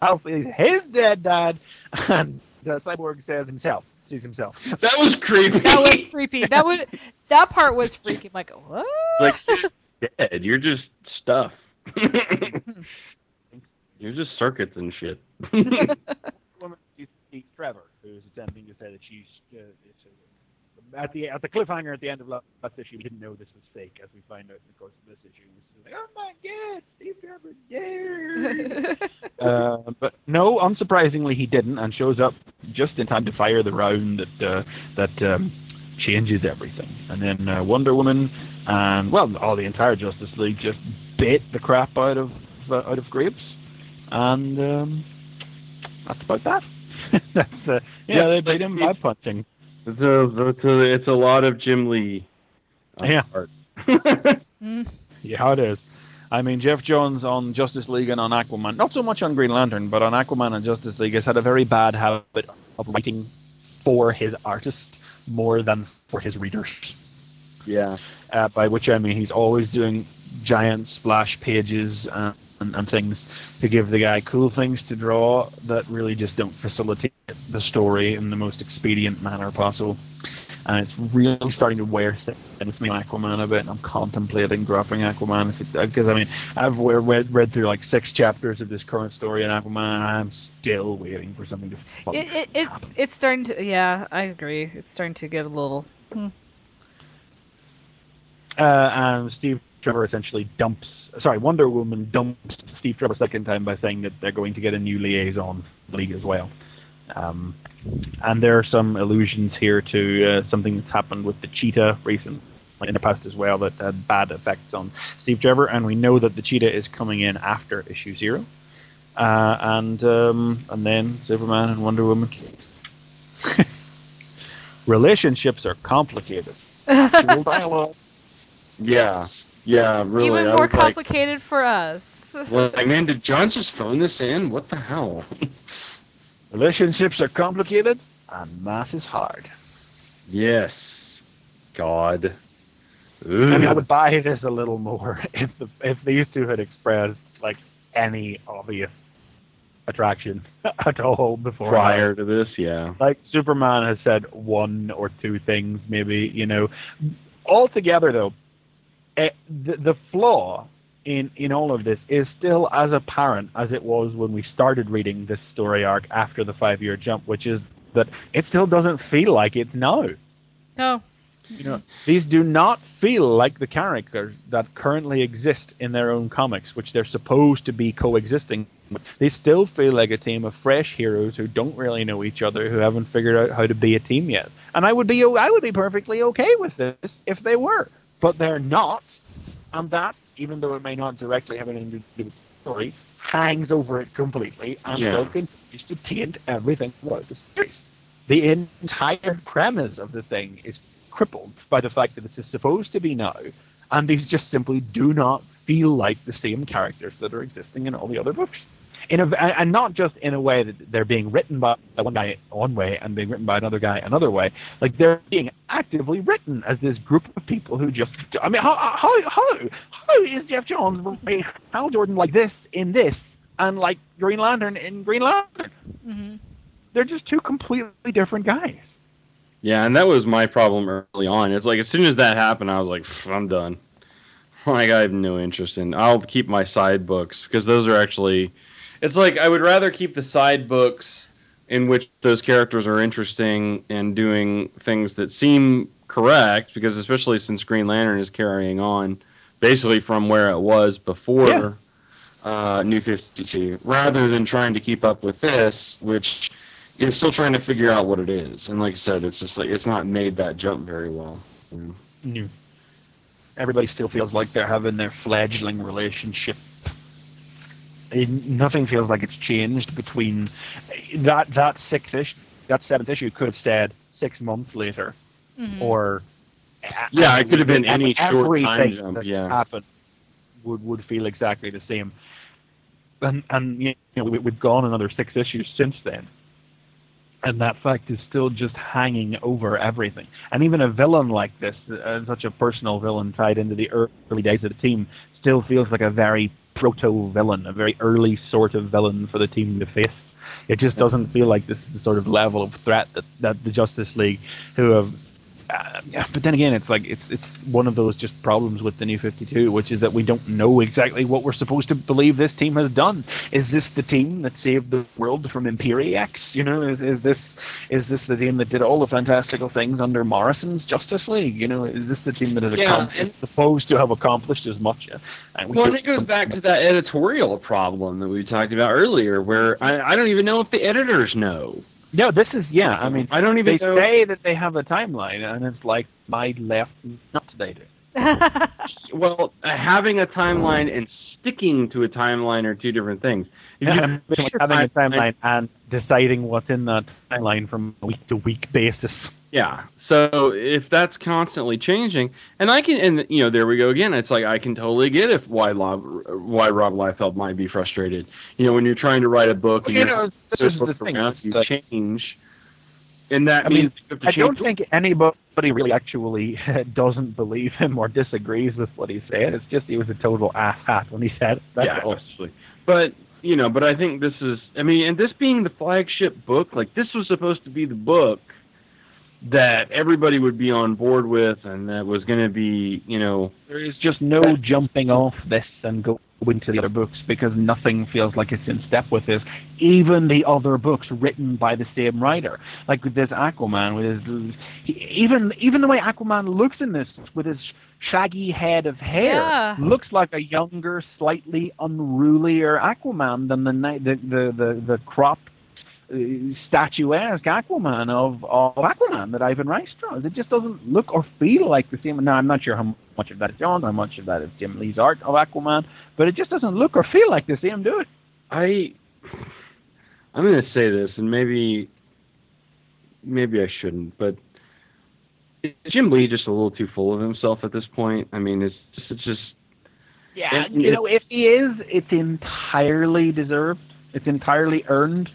S5: himself is his dead dad, and the Cyborg says himself, sees himself.
S2: That was creepy.
S4: That was creepy. That would that part was freaky. I'm like, what?
S2: Like, you're dead. You're just stuff. You're just circuits and shit.
S5: Woman you see Trevor, who's attempting to say that she's uh, it's, uh, at the at the cliffhanger at the end of last issue. We didn't know this was fake, as we find out in the course of this issue. It's like, oh my God, Steve Trevor, yeah. uh, but no, unsurprisingly, he didn't, and shows up just in time to fire the round that uh, that um, changes everything. And then uh, Wonder Woman and well, all the entire Justice League just bit the crap out of uh, out of Graves, and um, that's about that. that's uh, yeah, they beat him by punching.
S2: It's a, it's a, it's a lot of Jim Lee. Uh,
S5: yeah.
S2: art.
S4: Mm.
S5: Yeah, it is. I mean, Jeff Jones on Justice League and on Aquaman, not so much on Green Lantern, but on Aquaman and Justice League, has had a very bad habit of writing for his artist more than for his readers.
S2: Yeah.
S5: Uh, by which I mean he's always doing giant splash pages and, and, and things to give the guy cool things to draw that really just don't facilitate the story in the most expedient manner possible. And it's really starting to wear thin with me on Aquaman a bit, and I'm contemplating dropping Aquaman. Because, I mean, I've read, read through like six chapters of this current story in Aquaman, and I'm still waiting for something to fucking
S4: It, it, it's it's starting to. Yeah, I agree. It's starting to get a little. Hmm.
S5: Uh, and Steve Trevor essentially dumps, sorry, Wonder Woman dumps Steve Trevor second time by saying that they're going to get a new liaison league as well. Um, and there are some allusions here to uh, something that's happened with the Cheetah recently in the past as well that had bad effects on Steve Trevor, and we know that the Cheetah is coming in after issue zero. Uh, and um, and then Superman and Wonder Woman kiss. Relationships are complicated. Cool dialogue.
S2: Yeah, yeah, really.
S4: Even
S2: I
S4: more
S2: was
S4: complicated for us.
S2: Like, like, man, did John just phone this in? What the hell?
S5: Relationships are complicated, and math is hard.
S2: Yes. God. Ugh.
S5: I mean, I would buy this a little more if the, if these two had expressed like any obvious attraction at all before.
S2: Prior to this, yeah.
S5: Like Superman has said one or two things, maybe, you know. Altogether, though, Uh, the, the flaw in, in all of this is still as apparent as it was when we started reading this story arc after the five-year jump, which is that it still doesn't feel like it's now.
S4: No.
S5: You know, these do not feel like the characters that currently exist in their own comics, which they're supposed to be coexisting. They still feel like a team of fresh heroes who don't really know each other, who haven't figured out how to be a team yet. And I would be I would be perfectly okay with this if they were. But they're not, and that, even though it may not directly have anything to do with the story, hangs over it completely and
S2: yeah.
S5: still continues to taint everything about the series. The entire premise of the thing is crippled by the fact that this is supposed to be now, and these just simply do not feel like the same characters that are existing in all the other books. In a, and not just in a way that they're being written by one guy one way and being written by another guy another way. Like, they're being actively written as this group of people who just... I mean, how how how, how is Jeff Jones writing Hal Jordan like this in this and like Green Lantern in Green Lantern?
S4: Mm-hmm.
S5: They're just two completely different guys.
S2: Yeah, and that was my problem early on. It's like, as soon as that happened, I was like, I'm done. Like, I have no interest in... I'll keep my side books, because those are actually... It's like, I would rather keep the side books in which those characters are interesting and doing things that seem correct, because especially since Green Lantern is carrying on basically from where it was before yeah. uh, New fifty-two, rather than trying to keep up with this, which is still trying to figure out what it is. And like I said, it's just like, it's not made that jump very well. Yeah.
S5: No. Everybody still feels like they're having their fledgling relationship. Nothing feels like it's changed between that that sixth issue, that seventh issue could have said six months later, mm-hmm. or
S2: yeah, it could have been any short time jump.
S5: That
S2: yeah,
S5: happened would would feel exactly the same. And and you know we, we've gone another six issues since then, and that fact is still just hanging over everything. And even a villain like this, uh, such a personal villain tied into the early days of the team, still feels like a very proto-villain, a very early sort of villain for the team to face. It just doesn't feel like this is the sort of level of threat that, that the Justice League, who have... Uh, yeah, but then again, it's like it's it's one of those just problems with the New fifty-two, which is that we don't know exactly what we're supposed to believe this team has done. Is this the team that saved the world from Imperiex? You know, is is this is this the team that did all the fantastical things under Morrison's Justice League? You know, is this the team that is
S2: Yeah, and-
S5: supposed to have accomplished as much? Uh, we
S2: Well,
S5: should-
S2: and it goes back to that editorial problem that we talked about earlier, where I, I don't even know if the editors know.
S5: No, this is, yeah, I mean,
S2: I don't even
S5: they
S2: know.
S5: say that they have a timeline, and it's like, my left nuts they do.
S2: Well, uh, having a timeline and sticking to a timeline are two different things. If you
S5: Yeah,
S2: fix your
S5: having a timeline and deciding what's in that timeline from a week-to-week basis.
S2: Yeah. So if that's constantly changing, and I can, and you know, there we go again. It's like I can totally get if why Rob, why Rob Liefeld might be frustrated. You know, when you're trying to write a book and
S5: You
S2: you're
S5: know, this is the thing,
S2: around,
S5: it's
S2: you
S5: like-
S2: change, and that
S5: I
S2: means
S5: mean,
S2: you have to
S5: I don't
S2: change-
S5: think anybody really actually doesn't believe him or disagrees with what he said. It's just he was a total asshat when he said it. That's
S2: yeah,
S5: all.
S2: absolutely. But you know, but I think this is. I mean, and this being the flagship book, like this was supposed to be the book that everybody would be on board with, and that was going to be, you know,
S5: There is just no jumping off this and going to the other books because nothing feels like it's in step with this. Even the other books written by the same writer, like with this Aquaman, with his he, even even the way Aquaman looks in this with his shaggy head of hair
S4: Yeah.
S5: looks like a younger, slightly unrulier Aquaman than the ni- the the the, the cropped uh, statuesque Aquaman of, of Aquaman that Ivan Rice draws. It just doesn't look or feel like the same. Now, I'm not sure how much of that is John, how much of that is Jim Lee's art of Aquaman, but it just doesn't look or feel like the same dude.
S2: I I'm going to say this, and maybe maybe I shouldn't, but is Jim Lee just a little too full of himself at this point? I mean, it's just, it's just
S5: Yeah,
S2: And
S5: you
S2: it-
S5: know, if he is, it's entirely deserved. It's entirely earned.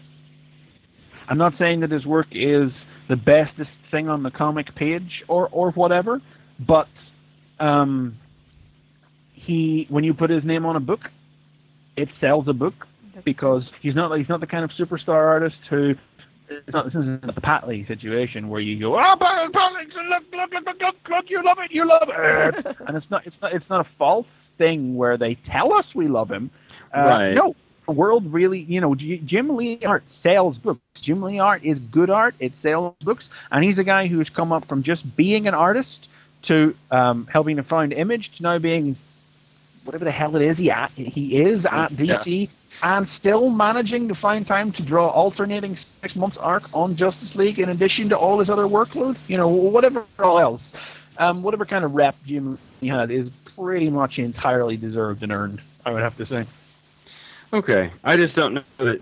S5: I'm not saying that his work is the bestest thing on the comic page or, or whatever, but um, he when you put his name on a book, it sells a book
S4: That's
S5: because he's not he's not the kind of superstar artist who. It's not, this isn't the Pat Lee situation where you go, oh, Pat, Pat, look, look, look, look, look, look, you love it, you love it, and it's not, it's not, it's not a false thing where they tell us we love him. Uh,
S2: Right.
S5: No, the world really, you know, J- Jim Lee art sells books. Jim Lee art is good art. It sells books, and he's a guy who's come up from just being an artist to um, helping to found Image to now being whatever the hell it is he at, he is at D C, and still managing to find time to draw alternating six months arc on Justice League in addition to all his other workload. You know, whatever all else, um, whatever kind of rep Jim Lee had is pretty much entirely deserved and earned, I would have to say.
S2: okay. I just don't know that.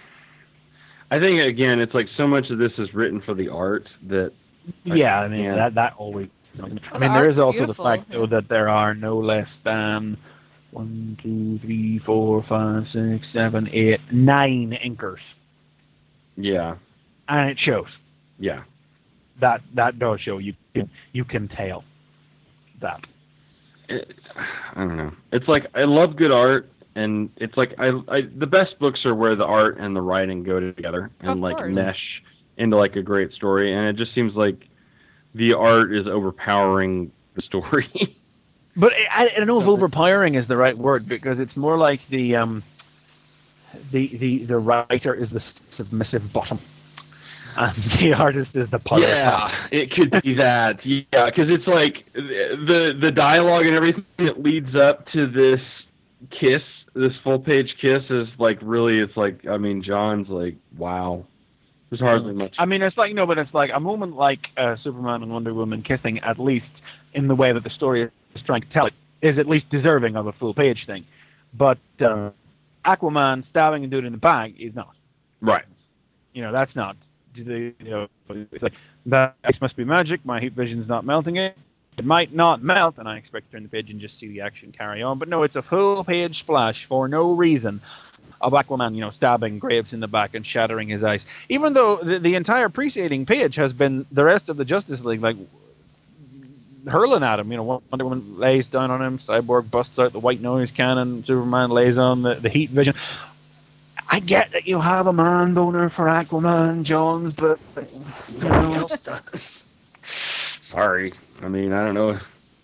S2: I think again, it's like so much of this is written for the art that
S5: Yeah, I mean
S2: Yeah.
S5: that that always. I
S4: Well,
S5: mean,
S4: the
S5: there
S4: art's
S5: is also
S4: beautiful,
S5: the fact though
S4: yeah.
S5: that there are no less than one, two, three, four, five, six, seven, eight, nine inkers,
S2: yeah,
S5: and it shows.
S2: yeah.
S5: That that does show. You can you can tell that.
S2: It, I don't know. It's like I love good art, and it's like I, I the best books are where the art and the writing go together and
S4: Of
S2: like
S4: course.
S2: mesh into like a great story. And it just seems like the art is overpowering the story.
S5: But I, I don't know if overpowering is the right word because it's more like the um the the the writer is the submissive bottom. And the artist is the pilot.
S2: Yeah, it could be that. Yeah, because it's like the the dialogue and everything that leads up to this kiss, this full page kiss, is like really. It's like I mean, John's like, wow. There's hardly much.
S5: I mean, it's like no, but it's like a moment like uh, Superman and Wonder Woman kissing, at least in the way that the story is trying to tell it, is at least deserving of a full page thing. But uh, Aquaman stabbing a dude in the back is not.
S2: Right.
S5: You know, that's not. You know, it's like that ice must be magic. My heat vision's not melting it. It might not melt, and I expect to turn the page and just see the action carry on. But no, it's a full page splash for no reason of Aquaman, you know, stabbing Graves in the back and shattering his ice. Even though the, the entire preceding page has been the rest of the Justice League, like hurling at him. You know, Wonder Woman lays down on him, Cyborg busts out the white noise cannon, Superman lays on the, the heat vision. I get that you have a man boner for Aquaman, Jones, but you know,
S6: Nobody else does.
S2: Sorry. I mean, I don't know.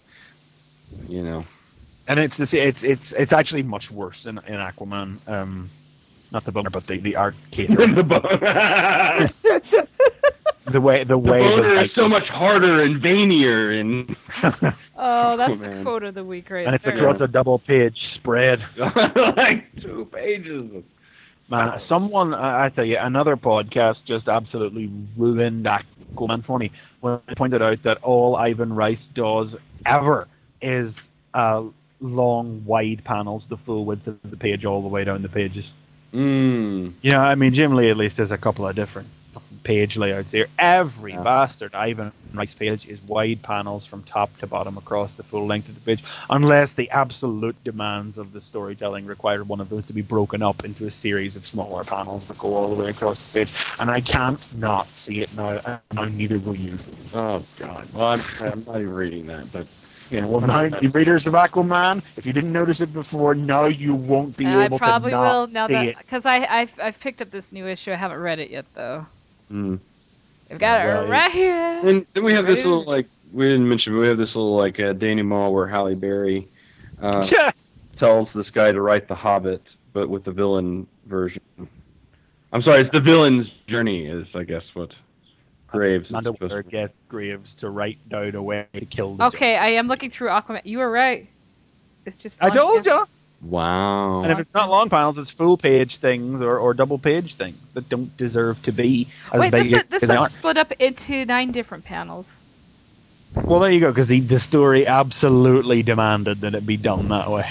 S2: You know.
S5: and it's this, it's it's it's actually much worse in in Aquaman. Um, not the boner, but the the arcade.
S2: the boner.
S5: the way the
S2: The
S5: way
S2: boner
S5: the
S2: is so much harder and veinier and
S4: Oh, that's
S2: Oh,
S4: the
S2: man.
S4: quote of the week right
S5: and it's
S4: there.
S5: across a double page spread.
S2: like two pages. Of...
S5: Man, someone, I I tell you, another podcast just absolutely ruined Aquaman for me when I pointed out that all Ivan Rice does ever is uh, long, wide panels, the full width of the page, all the way down the pages.
S2: Mm.
S5: You know, I mean, Jim Lee at least has a couple of different page layouts here. Every
S2: Yeah.
S5: bastard Ivan Rice page is wide panels from top to bottom across the full length of the page, unless the absolute demands of the storytelling require one of those to be broken up into a series of smaller panels that go all the way across the page. And I can't not see it now, and now neither will you.
S2: Oh God. Well, I'm, I'm not even reading that, but
S5: You know, well, now, you readers of Aquaman, if you didn't notice it before, now you won't be
S4: I
S5: able
S4: probably
S5: to not
S4: will now
S5: see
S4: that
S5: it.
S4: because I I've I've picked up this new issue. I haven't read it yet though.
S2: mm.
S4: I've got
S5: Right.
S4: it right here.
S2: And then we have this
S4: Ready?
S2: little like we didn't mention, but we have this little like uh, denouement where Halle Berry uh, tells this guy to write The Hobbit, but with the villain version. I'm sorry, it's the villain's journey, is I guess what Graves is
S5: Amanda
S2: supposed
S5: Waller
S2: to.
S5: gets Graves to write down a way to kill the
S4: Okay, I am looking through Aquaman. You were right. It's just.
S5: I
S4: long
S5: told
S4: pan-
S5: you.
S2: Wow.
S5: And if it's not long panels, it's full page things or, or double page things that don't deserve to be as
S4: Wait,
S5: big
S4: this is, this
S5: as they
S4: one's
S5: are.
S4: split up into nine different panels.
S5: Well, there you go, because the, the story absolutely demanded that it be done that way.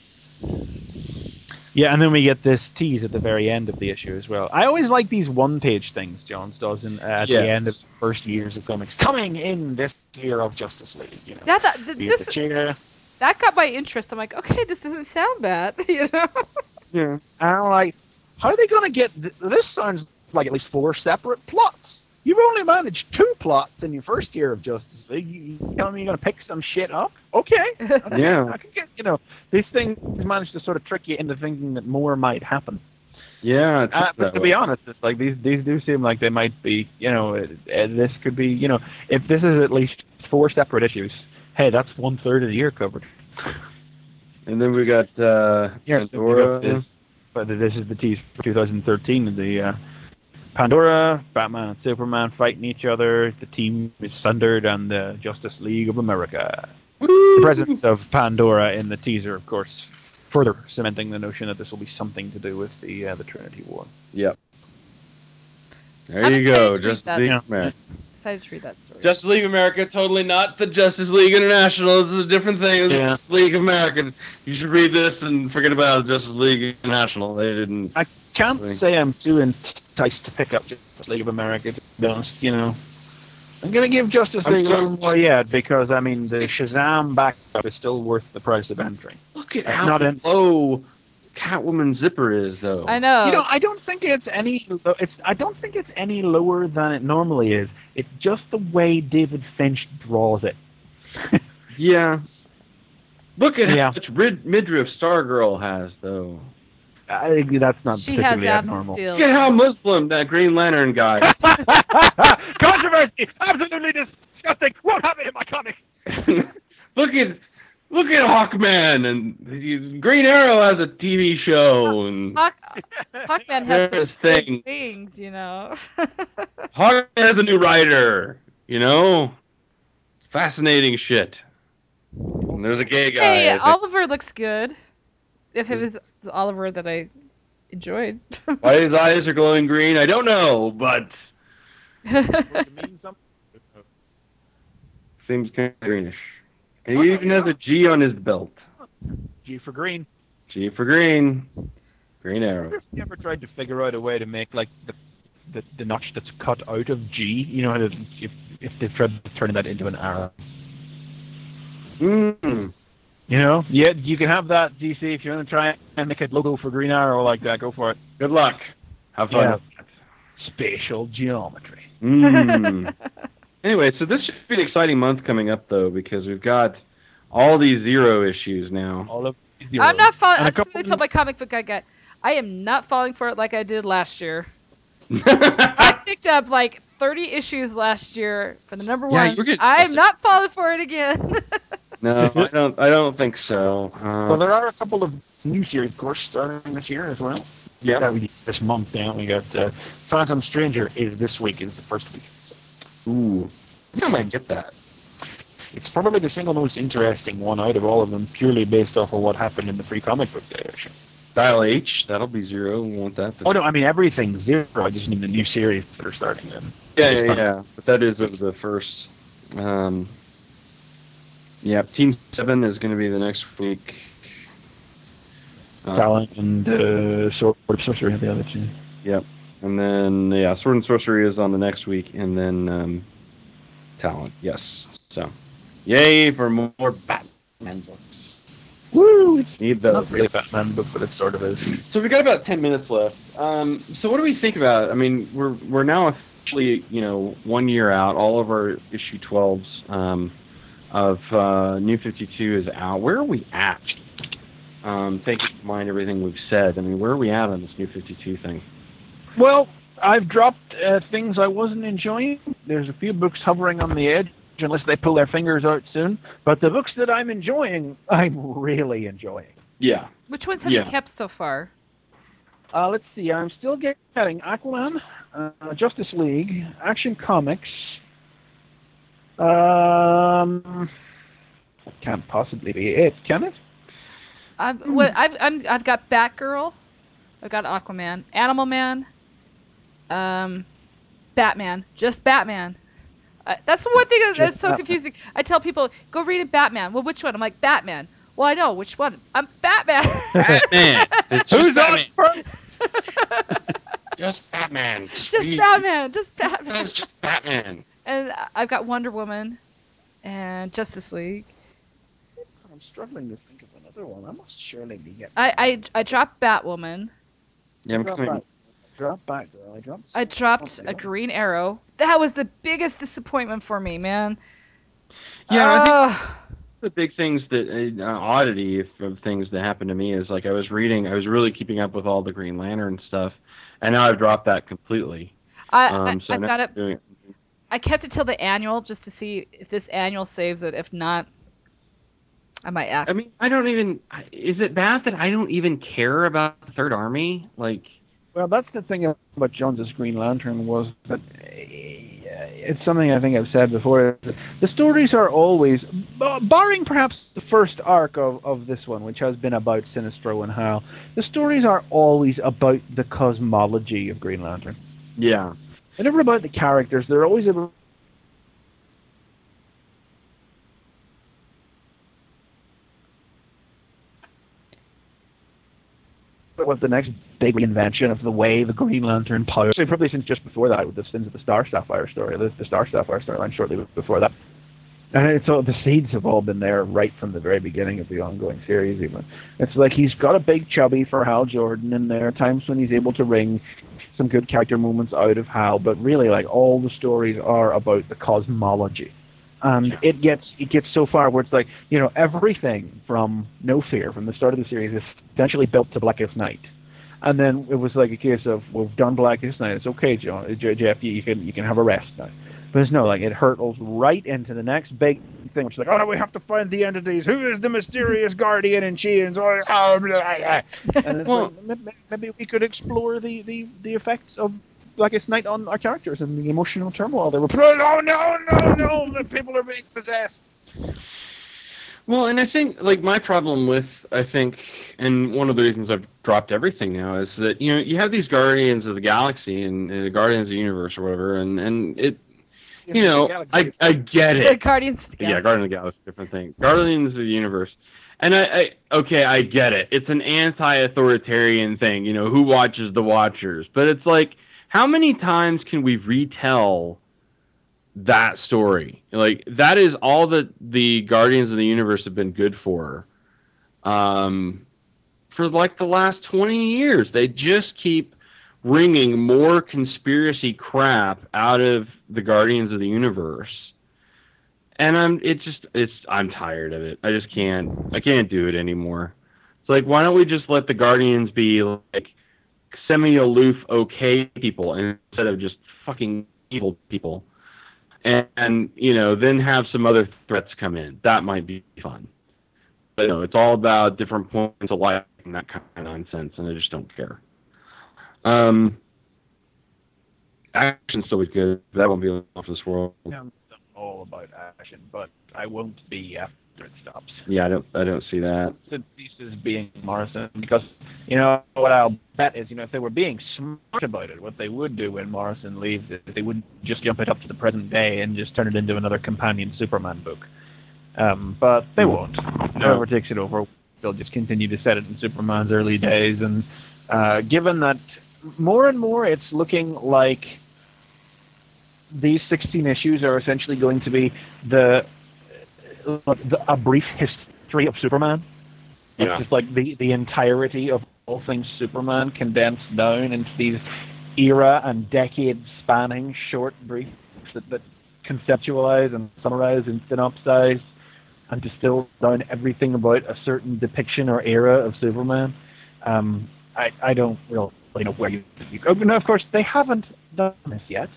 S5: Yeah, and then we get this tease at the very end of the issue as well. I always like these one-page things Johns does in, uh, at
S2: Yes.
S5: the end of the first years of comics. Coming in this year of Justice League, you know.
S4: Yeah, that th-
S5: Be it
S4: this
S5: the chair.
S4: that got my interest. I'm like, okay, this doesn't sound bad, you know.
S2: Yeah.
S5: And I'm like, how are they going to get... Th- this sounds like at least four separate plots. You've only managed two plots in your first year of Justice League. You, you telling me you're going to pick some shit up? Okay. okay.
S2: Yeah.
S5: I can get, you know, these things manage to sort of trick you into thinking that more might happen.
S2: Yeah. It's
S5: Uh, but
S2: that
S5: to
S2: way.
S5: be honest, it's like these these do seem like they might be, you know, uh, uh, this could be, you know, if this is at least four separate issues, hey, that's one third of the year covered.
S2: And then we got uh,
S5: Yeah,
S2: Pandora.
S5: this, but this is the tease for two thousand thirteen. The uh, Pandora, Batman and Superman fighting each other. The team is sundered, and the Justice League of America. The presence of Pandora in the teaser, of course, further cementing the notion that this will be something to do with the uh, the Trinity War.
S2: Yep. There
S4: I'm
S2: you
S4: excited
S2: go.
S4: to read
S2: Justice
S4: that.
S2: League
S5: Yeah.
S2: of America.
S4: Excited to read that story.
S2: Justice League of America, totally not the Justice League International. This is a different thing. This is
S5: Yeah.
S2: Justice League of America. You should read this and forget about Justice League International. They didn't.
S5: I can't
S2: Really?
S5: say I'm too enticed to pick up Justice League of America, to be honest, you know. I'm going to give Justice
S2: I'm
S5: League a
S2: so-
S5: little more yet, because, I mean, the Shazam backup is still worth the price of entry.
S2: Look at
S5: Uh,
S2: how
S5: not in-
S2: low Catwoman's zipper is, though.
S4: I know.
S5: You know,
S4: it's-
S5: I don't think it's any. It's. I don't think it's any lower than it normally is. It's just the way David Finch draws it.
S2: Yeah. Look at
S5: Yeah.
S2: how much mid- midriff Stargirl has, though.
S5: I, that's not
S4: She has
S5: particularly
S4: abs of
S5: abnormal.
S4: steel.
S2: Look at how Muslim that Green Lantern guy.
S5: Controversy, absolutely disgusting. Won't have it in my comic.
S2: look at look at Hawkman, and he- Green Arrow has a T V show, and
S4: Hawk, Hawkman has some
S2: There's
S4: big
S2: thing.
S4: things, you know.
S2: Hawkman has a new writer. You know, fascinating shit. And there's a gay guy.
S4: Hey,
S2: I think.
S4: Oliver looks good. If it was the Oliver that I enjoyed.
S2: Why his eyes are glowing green, I don't know, but seems kind of greenish. And he even has a G on his belt.
S5: G for green.
S2: G for green. Green Arrow.
S5: Have you ever tried to figure out a way to make like the the, the notch that's cut out of G? You know, how to, if if they tried turning that into an arrow.
S2: Mm.
S5: You know, yeah, you can have that, D C. If you want to try and make a logo for Green Arrow like that, go for it.
S2: Good luck. Have fun.
S5: Yeah.
S2: with that.
S5: Spatial geometry.
S2: Mm. Anyway, so this should be an exciting month coming up, though, because we've got all these Zero issues now.
S5: All of
S4: I'm not falling.
S5: And a
S4: That's what I
S5: couple-
S4: told my comic book guy. guy, I am not falling for it like I did last year. I picked up like thirty issues last year for the number
S6: Yeah,
S4: one.
S6: you were getting
S4: I'm
S6: busted.
S4: not falling for it again.
S2: No, I don't. I don't think so.
S5: Well,
S2: Uh,
S5: there are a couple of new series, of course, starting this year as well.
S2: yeah.
S5: That we this month now. We got uh, Phantom Stranger is this week is the first week.
S2: Ooh. I think I might get that.
S5: It's probably the single most interesting one out of all of them, purely based off of what happened in the free comic book day. Actually.
S2: Dial H. That'll be Zero. We want that.
S5: Oh no, I mean everything's Zero. I just mean the new series that are starting then.
S2: Yeah, yeah, yeah. But that is of the first. Um, yeah, Team Seven is going to be the next week. Uh,
S5: Talent and uh, Sword of Sorcery are the other two.
S2: Yep. And then yeah, Sword and Sorcery is on the next week, and then um, Talent. Yes. So, yay for more Batman books.
S5: Woo! It's
S2: Need those.
S5: not really Batman book, but it sort of is.
S2: So we've got about ten minutes left. Um, so what do we think about? I mean, we're we're now officially, you know, one year out. All of our issue twelves um, of uh, New fifty-two is out. Where are we at? Um, taking in mind everything we've said, I mean, where are we at on this New fifty-two thing?
S5: Well, I've dropped uh, things I wasn't enjoying. There's a few books hovering on the edge, unless they pull their fingers out soon. But the books that I'm enjoying, I'm really enjoying.
S2: Yeah.
S4: Which ones have
S2: Yeah.
S4: you kept so far?
S5: Uh, let's see. I'm still getting Aquaman, uh, Justice League, Action Comics. Um, can't possibly be it, can it?
S4: I've, what, I've, I'm, I've got Batgirl. I've got Aquaman, Animal Man, um, Batman, just Batman. Uh, that's the one thing that- that's
S5: Just
S4: so
S5: Batman.
S4: confusing. I tell people, go read a Batman. Well, which one? I'm like, Batman. Well, I know which one. I'm Batman.
S6: Batman. It's
S5: Who's
S6: just
S5: on
S6: Batman.
S5: first?
S6: Just Batman.
S4: just
S6: Read.
S4: Batman. Just
S6: It
S4: Batman.
S6: says just Batman.
S4: And I've got Wonder Woman and Justice League.
S5: I'm struggling to think of another one. I must surely be getting.
S4: I, I, I dropped Batwoman.
S2: Yeah, I'm
S5: Drop
S2: coming.
S5: back. Drop back, girl. I dropped.
S4: I dropped a Green Arrow. That was the biggest disappointment for me, man.
S2: Yeah, I think
S4: Ugh.
S2: the big things that uh, oddity of, of things that happened to me is like I was reading, I was really keeping up with all the Green Lantern stuff, and now I've dropped that completely.
S4: I,
S2: Um, so
S4: I, I've
S2: now
S4: got
S2: I'm
S4: it.
S2: doing it.
S4: I kept it till the annual just to see if this annual saves it. If not, I might act.
S2: I mean, I don't even. Is it bad that I don't even care about the Third Army? Like,
S5: Well, that's the thing about Jones's Green Lantern was that uh, it's something I think I've said before. The stories are always, barring perhaps the first arc of, of this one, which has been about Sinestro and Hal, the stories are always about the cosmology of Green Lantern.
S2: yeah,
S5: They're never about the characters. They're always about was the next big reinvention of the way the Green Lantern power. Actually, probably since just before that, with the Sins of the Star Sapphire story, the, the Star Sapphire storyline shortly before that. And so the seeds have all been there right from the very beginning of the ongoing series. Even it's like he's got a big chubby for Hal Jordan, and there are times when he's able to wring some good character moments out of Hal. But really, like all the stories are about the cosmology. And it gets it gets so far where it's like, you know, everything from No Fear, from the start of the series, is essentially built to Blackest Night. And then it was like a case of, well, we've done Blackest Night. It's okay, John, Jeff, you can you can have a rest now. But it's no, like it hurtles right into the next big thing, which is like, oh, no, we have to find the entities. Who is the mysterious guardian in chains? Oh, blah, blah, blah. And it's
S2: Well-
S5: like, maybe we could explore the, the, the effects of Blackest Night on our characters and the emotional turmoil they were put. Oh, no, no, no, no, the people are being possessed.
S2: well, and I think like my problem with I think, and one of the reasons I've dropped everything now is that you know you have these Guardians of the Galaxy and uh, Guardians of the Universe or whatever, and and it, you know, I I get it.
S4: Guardians of the
S2: Yeah,
S4: Galaxy.
S2: Guardians of the Galaxy, different thing. Guardians of the Universe. And I, I, okay, I get it. It's an anti-authoritarian thing, you know, who watches the Watchers? But it's like, how many times can we retell that story? Like, that is all that the Guardians of the Universe have been good for. Um, for like the last twenty years. They just keep wringing more conspiracy crap out of the Guardians of the Universe. And I'm it just it's I'm tired of it. I just can't I can't do it anymore. It's like, why don't we just let the Guardians be like semi-aloof okay people instead of just fucking evil people? And, and you know, then have some other threats come in. That might be fun. But no, it's all about different points of light and that kind of nonsense, and I just don't care. Um Action's still good. That won't be off this world.
S5: Yeah, I'm all about action, but I won't be after it stops.
S2: Yeah, I don't. I don't see that.
S5: The pieces being Morrison, because you know what I'll bet is, you know, if they were being smart about it, what they would do when Morrison leaves is they would just jump it up to the present day and just turn it into another companion Superman book. Um, but they won't.
S2: No.
S5: Whoever takes it over, they'll just continue to set it in Superman's early days. And uh, given that more and more, it's looking like these sixteen issues are essentially going to be the, the a brief history of Superman.
S2: Yeah.
S5: It's just like the, the entirety of all things Superman condensed down into these era and decade spanning short briefs that, that conceptualize and summarize and synopsize and distill down everything about a certain depiction or era of Superman. Um, I, I don't really know where you, you go. Now, of course, they haven't done this yet.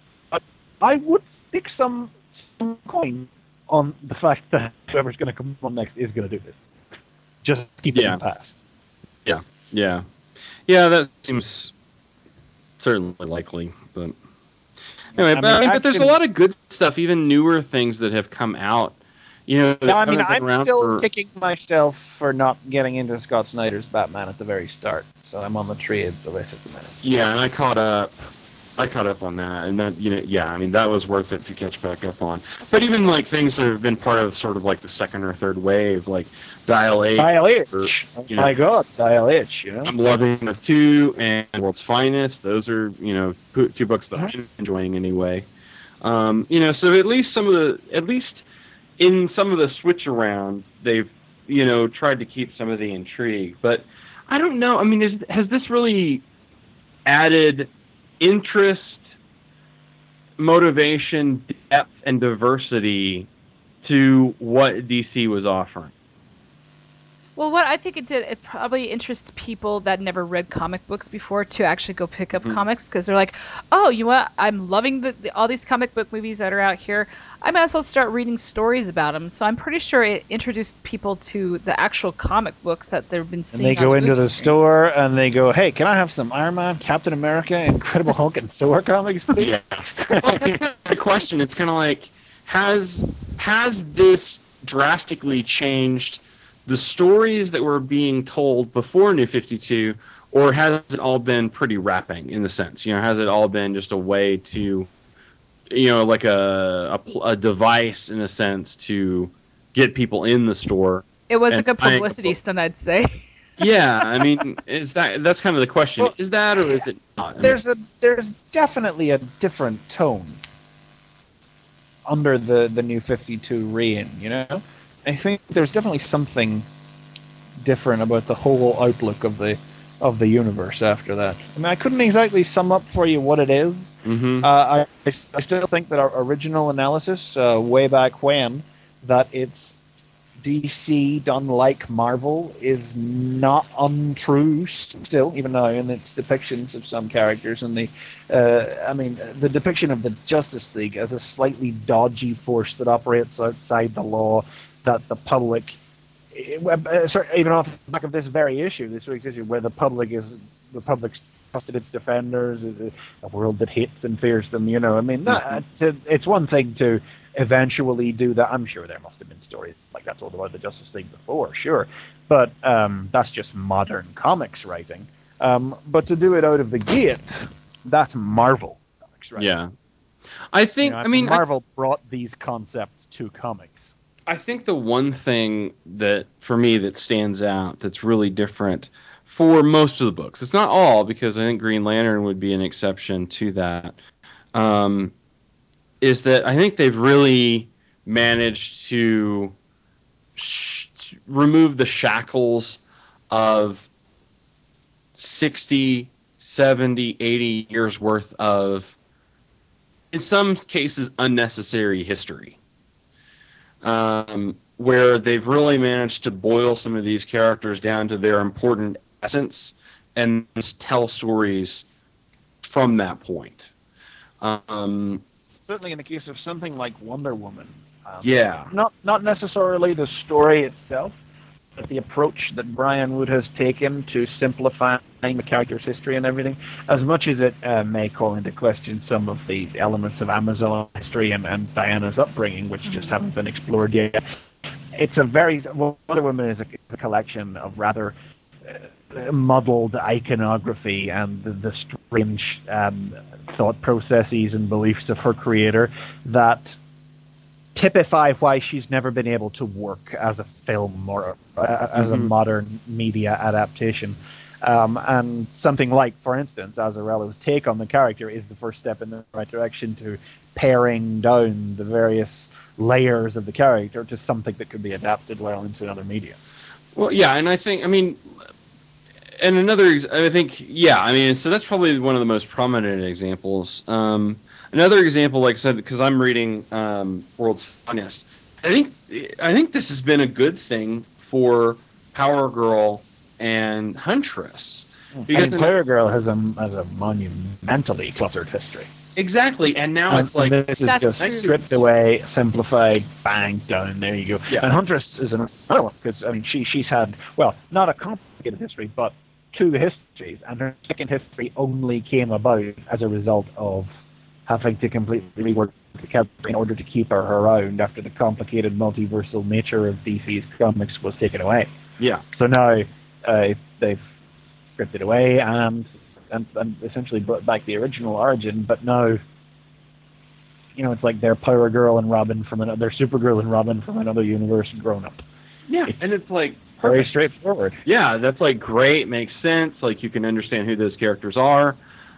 S5: I would stick some, some coin on the fact that whoever's going to come on next is going to do this. Just keep it
S2: Yeah.
S5: in the past.
S2: Yeah. Yeah. Yeah. That seems certainly likely, but anyway.
S5: I
S2: but,
S5: mean,
S2: I mean, but there's a
S5: action-
S2: lot of good stuff, even newer things that have come out. You know, that
S5: No, I mean,
S2: haven't been
S5: I'm
S2: around
S5: still
S2: for-
S5: kicking myself for not getting into Scott Snyder's Batman at the very start. So I'm on the trades of it at the minute.
S2: Yeah, and I caught up. I caught up on that, and that, you know, yeah, I mean, that was worth it to catch back up on. But even like things that have been part of sort of like the second or third wave, like Dial H.
S5: Dial H.
S2: or,
S5: Oh
S2: you know,
S5: my God, Dial H. You know.
S2: I'm loving the two and World's Finest. Those are, you know, two, two books that I'm enjoying anyway. Um, you know, so at least some of the, at least in some of the switch around, they've, you know, tried to keep some of the intrigue. But I don't know. I mean, is, has this really added interest, motivation, depth, and diversity to what D C was offering?
S4: Well, what I think it did, it probably interests people that never read comic books before to actually go pick up
S2: Mhm.
S4: comics, because they're like, oh, you know what? I'm loving the, the, all these comic book movies that are out here. I might as well start reading stories about them. So I'm pretty sure it introduced people to the actual comic books that they've been
S5: And
S4: seeing.
S5: they go
S4: on
S5: into
S4: movie
S5: the
S4: screen.
S5: store and they go, "Hey, can I have some Iron Man, Captain America, Incredible Hulk, and Thor comics, please?"
S2: Yeah. Well, that's kind of the question. It's kind of like, has has this drastically changed the stories that were being told before New fifty-two, or has it all been pretty wrapping in the sense? You know, has it all been just a way to, you know, like a a, a device in a sense to get people in the store?
S4: It was
S2: and
S4: like a
S2: buying
S4: publicity
S2: book?
S4: stunt, I'd say.
S2: Yeah, I mean, is that that's kind of the question?
S5: Well,
S2: is that or is it not? I mean,
S5: There's a there's definitely a different tone under the the New fifty-two reign. You know, I think there's definitely something different about the whole outlook of the of the universe after that. I mean, I couldn't exactly sum up for you what it is.
S2: mhm.
S5: Uh, I, I still think that our original analysis, uh, way back when, that it's D C done like Marvel is not untrue still, even now in its depictions of some characters. And the, uh, I mean, the depiction of the Justice League as a slightly dodgy force that operates outside the law, that the public, uh, sorry, even off the back of this very issue, this week's issue, where the public is, the public's trusted its defenders, is a world that hates and fears them, you know. I mean, that, it's one thing to eventually do that. I'm sure there must have been stories like that told about the Justice League before, sure. But um, that's just modern comics writing. Um, but to do it out of the gate, that's Marvel comics writing.
S2: Yeah. I think,
S5: You know,
S2: I mean,
S5: Marvel brought these concepts to comics.
S2: I think the one thing that, for me, that stands out that's really different for most of the books, it's not all, because I think Green Lantern would be an exception to that, um, is that I think they've really managed to sh- remove the shackles of sixty, seventy, eighty years worth of, in some cases, unnecessary history. Um, where they've really managed to boil some of these characters down to their important essence and tell stories from that point. Um,
S5: Certainly in the case of something like Wonder Woman. Um,
S2: yeah.
S5: Not not necessarily the story itself, but the approach that Brian Wood has taken to simplifying the character's history and everything. As much as it uh, may call into question some of the elements of Amazon history and, and Diana's upbringing, which just haven't been explored yet, it's a very... Wonder Woman is a, is a collection of rather... Uh, muddled iconography and the, the strange um, thought processes and beliefs of her creator that typify why she's never been able to work as a film or uh, as mm-hmm. a modern media adaptation. Um, and something like, for instance, Azzarello's take on the character is the first step in the right direction to paring down the various layers of the character to something that could be adapted well into another media.
S2: Well, yeah, and I think, I mean... And another, I think, yeah, I mean, so that's probably one of the most prominent examples. Um, another example, like I said, because I'm reading um, World's Finest, I think I think this has been a good thing for Power Girl and Huntress.
S5: Because I mean, Power Girl has a, has a monumentally cluttered history.
S2: Exactly, and now
S5: and,
S2: it's like...
S5: This is just true. Stripped away, simplified, bang, done, there you go.
S2: Yeah.
S5: And Huntress is another one, because, I mean, she she's had, well, not a complicated history, but two histories, and her second history only came about as a result of having to completely rework the character in order to keep her around after the complicated multiversal nature of D C's comics was taken away.
S2: Yeah.
S5: So now uh, they've stripped it away and, and and essentially brought back the original origin, but now, you know, it's like they're Power Girl and Robin from another, they're Supergirl and Robin from another universe grown up.
S2: Yeah, it's, and it's like
S5: very
S2: perfect.
S5: straightforward.
S2: Yeah, that's like great, makes sense. Like you can understand who those characters are,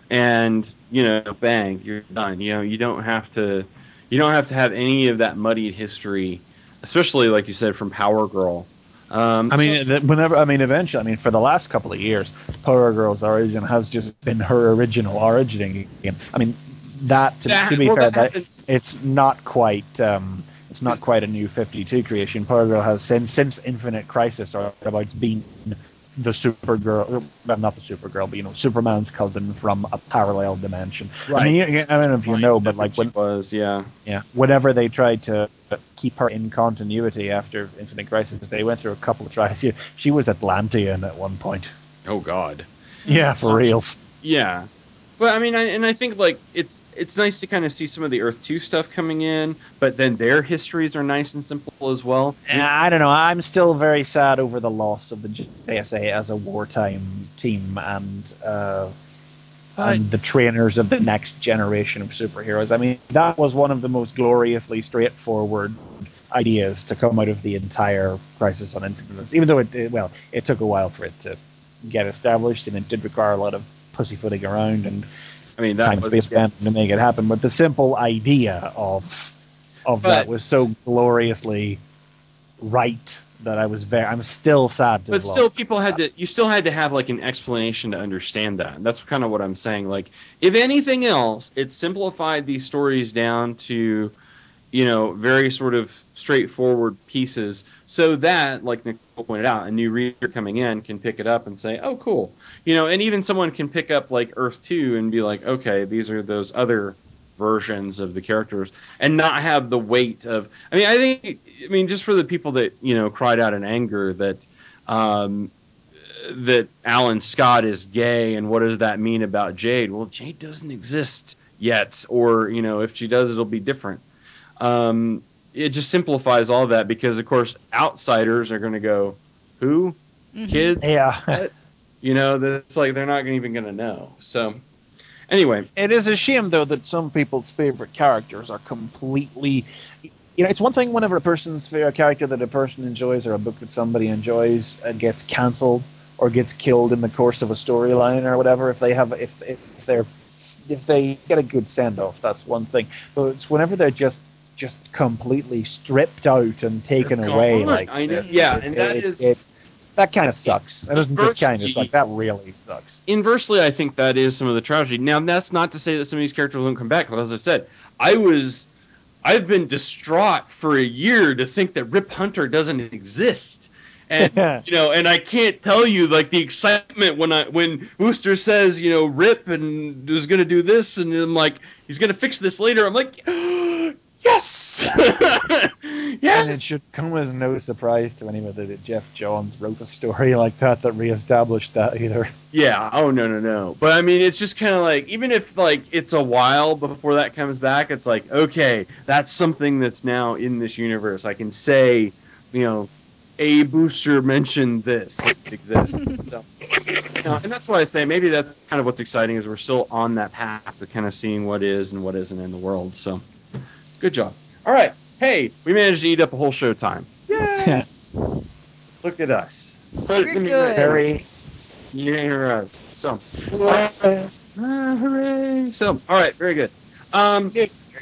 S2: and you know, bang, you're done. You know, you don't have to, you don't have to have any of that muddied history, especially like you said from Power Girl. Um,
S5: I mean, so, whenever I mean, eventually, I mean, for the last couple of years, Power Girl's origin has just been her original origin again. I mean, that to, that, to be well, fair, that, that it's not quite. Um, It's not quite a new fifty-two creation. Power Girl has since since Infinite Crisis or about been the Supergirl, well, not the Supergirl, but you know, Superman's cousin from a parallel dimension.
S2: Right.
S5: I mean, I don't know if you know, but like when
S2: was yeah,
S5: yeah, whenever they tried to keep her in continuity after Infinite Crisis, they went through a couple of tries. She, she was Atlantean at one point.
S2: Oh God.
S5: Yeah, for real.
S2: Yeah. But I mean, I, and I think like it's it's nice to kind of see some of the Earth two stuff coming in, but then their histories are nice and simple as well.
S5: I don't know. I'm still very sad over the loss of the J S A as a wartime team and uh, and the trainers of the next generation of superheroes. I mean, that was one of the most gloriously straightforward ideas to come out of the entire Crisis on Infinite. Even though it, it well, it took a while for it to get established, and it did require a lot of pussyfooting around and
S2: I mean that
S5: time
S2: was,
S5: space band to make it happen. But the simple idea of of
S2: but,
S5: that was so gloriously right that I was very. I'm still sad. To
S2: but still, people had to. You still had to have like an explanation to understand that. That's kind of what I'm saying. Like, if anything else, it simplified these stories down to, you know, very sort of straightforward pieces, so that, like Nicole pointed out, a new reader coming in can pick it up and say, "Oh, cool," you know, and even someone can pick up like Earth two and be like, "Okay, these are those other versions of the characters," and not have the weight of. I mean, I think, I mean, just for the people that you know cried out in anger that um, that Alan Scott is gay, and what does that mean about Jade? Well, Jade doesn't exist yet, or you know, if she does, it'll be different. Um, it just simplifies all that because, of course, outsiders are going to go, "Who? Mm-hmm. Kids?
S5: Yeah,
S2: you know, that's like they're not even going to know." So, anyway,
S5: it is a shame though that some people's favorite characters are completely. You know, it's one thing whenever a person's favorite character that a person enjoys or a book that somebody enjoys uh, gets cancelled or gets killed in the course of a storyline or whatever. If they have, if if they're if they get a good send off, that's one thing. But it's whenever they're just just completely stripped out and taken away like
S2: I know.
S5: this.
S2: Yeah,
S5: it,
S2: and that
S5: it,
S2: is
S5: it,
S7: that kind of sucks. That isn't just kind of
S2: Inversely-
S7: like that really sucks.
S2: Inversely, I think that is some of the tragedy. Now, that's not to say that some of these characters won't come back. But as I said, I was, I've been distraught for a year to think that Rip Hunter doesn't exist, and you know, and I can't tell you like the excitement when I when Booster says, you know, Rip and is going to do this, and I'm like, he's going to fix this later. I'm like, yes, yes.
S7: And it should come as no surprise to anybody that Jeff Johns wrote a story like that that reestablished that either.
S2: Yeah. Oh no no no. But I mean, it's just kind of like even if like it's a while before that comes back, it's like okay, that's something that's now in this universe. I can say, you know, a Booster mentioned this it exists. So, you know, and that's why I say maybe that's kind of what's exciting is we're still on that path of kind of seeing what is and what isn't in the world. So, good job. All right. Hey, we managed to eat up a whole show time. Yay! Look at us.
S4: We're good.
S7: Very.
S2: You hear us. So, uh, hooray! So, all right, very good. Um,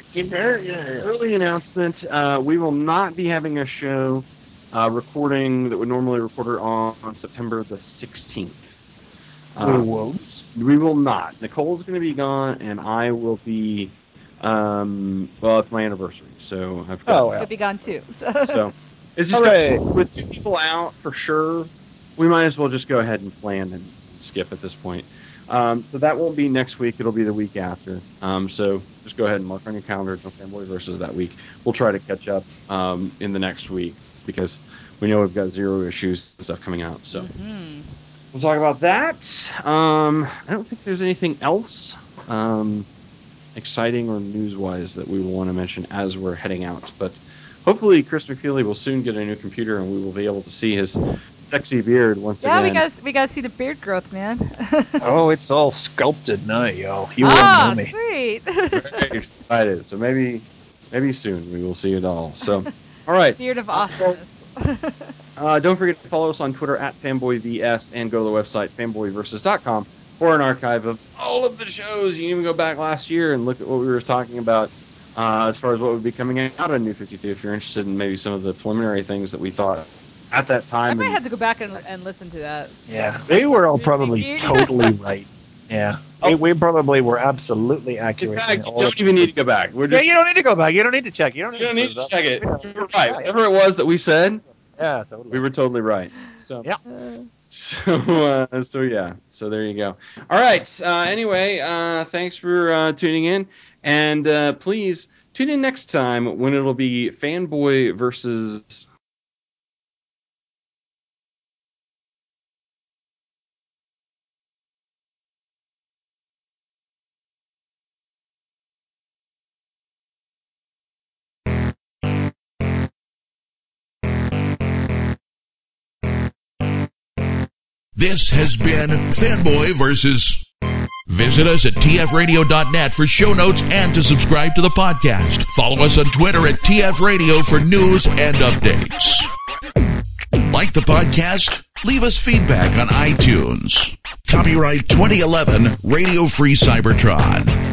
S2: early announcement: uh, we will not be having a show uh, recording that would normally record on, on September the sixteenth.
S7: We
S2: Uh,
S7: won't.
S2: we will not. Nicole's going to be gone, and I will be. Um, well, it's my anniversary, so I've got.
S7: Oh,
S4: It's gonna be gone too. So.
S2: So it's just
S7: Hooray.
S2: gonna, with two people out for sure. We might as well just go ahead and plan and skip at this point. Um, so that won't be next week. It'll be the week after. Um, so just go ahead and mark on your calendar. No Fanboy Versus that week. We'll try to catch up um, in the next week because we know we've got zero issues and stuff coming out. So
S4: Mhm.
S2: we'll talk about that. Um, I don't think there's anything else um, exciting or news-wise that we will want to mention as we're heading out. But hopefully Chris McFeely will soon get a new computer and we will be able to see his sexy beard once
S4: Yeah, we
S2: again.
S4: got we got to see the beard growth, man.
S7: Oh, it's all sculpted now, yo. You
S4: Ah,
S7: won't know me.
S4: sweet.
S2: Very excited. So maybe maybe soon we will see it all. So, all right.
S4: Beard of awesomeness.
S2: Uh, don't forget to follow us on Twitter at FanboyVS and go to the website fanboy versus dot com for an archive of all of the shows. You can even go back last year and look at what we were talking about uh, as far as what would be coming out on New fifty-two if you're interested in maybe some of the preliminary things that we thought at that
S4: I
S2: time.
S4: might
S2: and-
S4: have to go back and, and listen to that.
S7: Yeah, they were all probably
S4: Beard.
S7: totally right. Yeah,
S2: Oh.
S7: we, we probably were absolutely
S2: in
S7: accurate.
S2: fact,
S7: in
S2: you
S7: all
S2: don't
S7: of-
S2: even need to go back. We're
S7: Yeah,
S2: just,
S7: you don't need to go back. You don't need to check. You don't need,
S2: you don't
S7: to,
S2: need to check it.
S7: Yeah,
S2: You're right.
S7: yeah.
S2: Whatever it was that we said,
S7: Yeah, totally.
S2: we were totally right. So.
S7: Yeah.
S4: Uh,
S2: So, uh, so yeah. So there you go. All right. Uh, anyway, uh, thanks for uh, tuning in, and uh, please tune in next time when it'll be Fanboy versus.
S1: This has been Fanboy versus. Visit us at T F radio dot net for show notes and to subscribe to the podcast. Follow us on Twitter at T F Radio for news and updates. Like the podcast? Leave us feedback on iTunes. Copyright twenty eleven Radio Free Cybertron.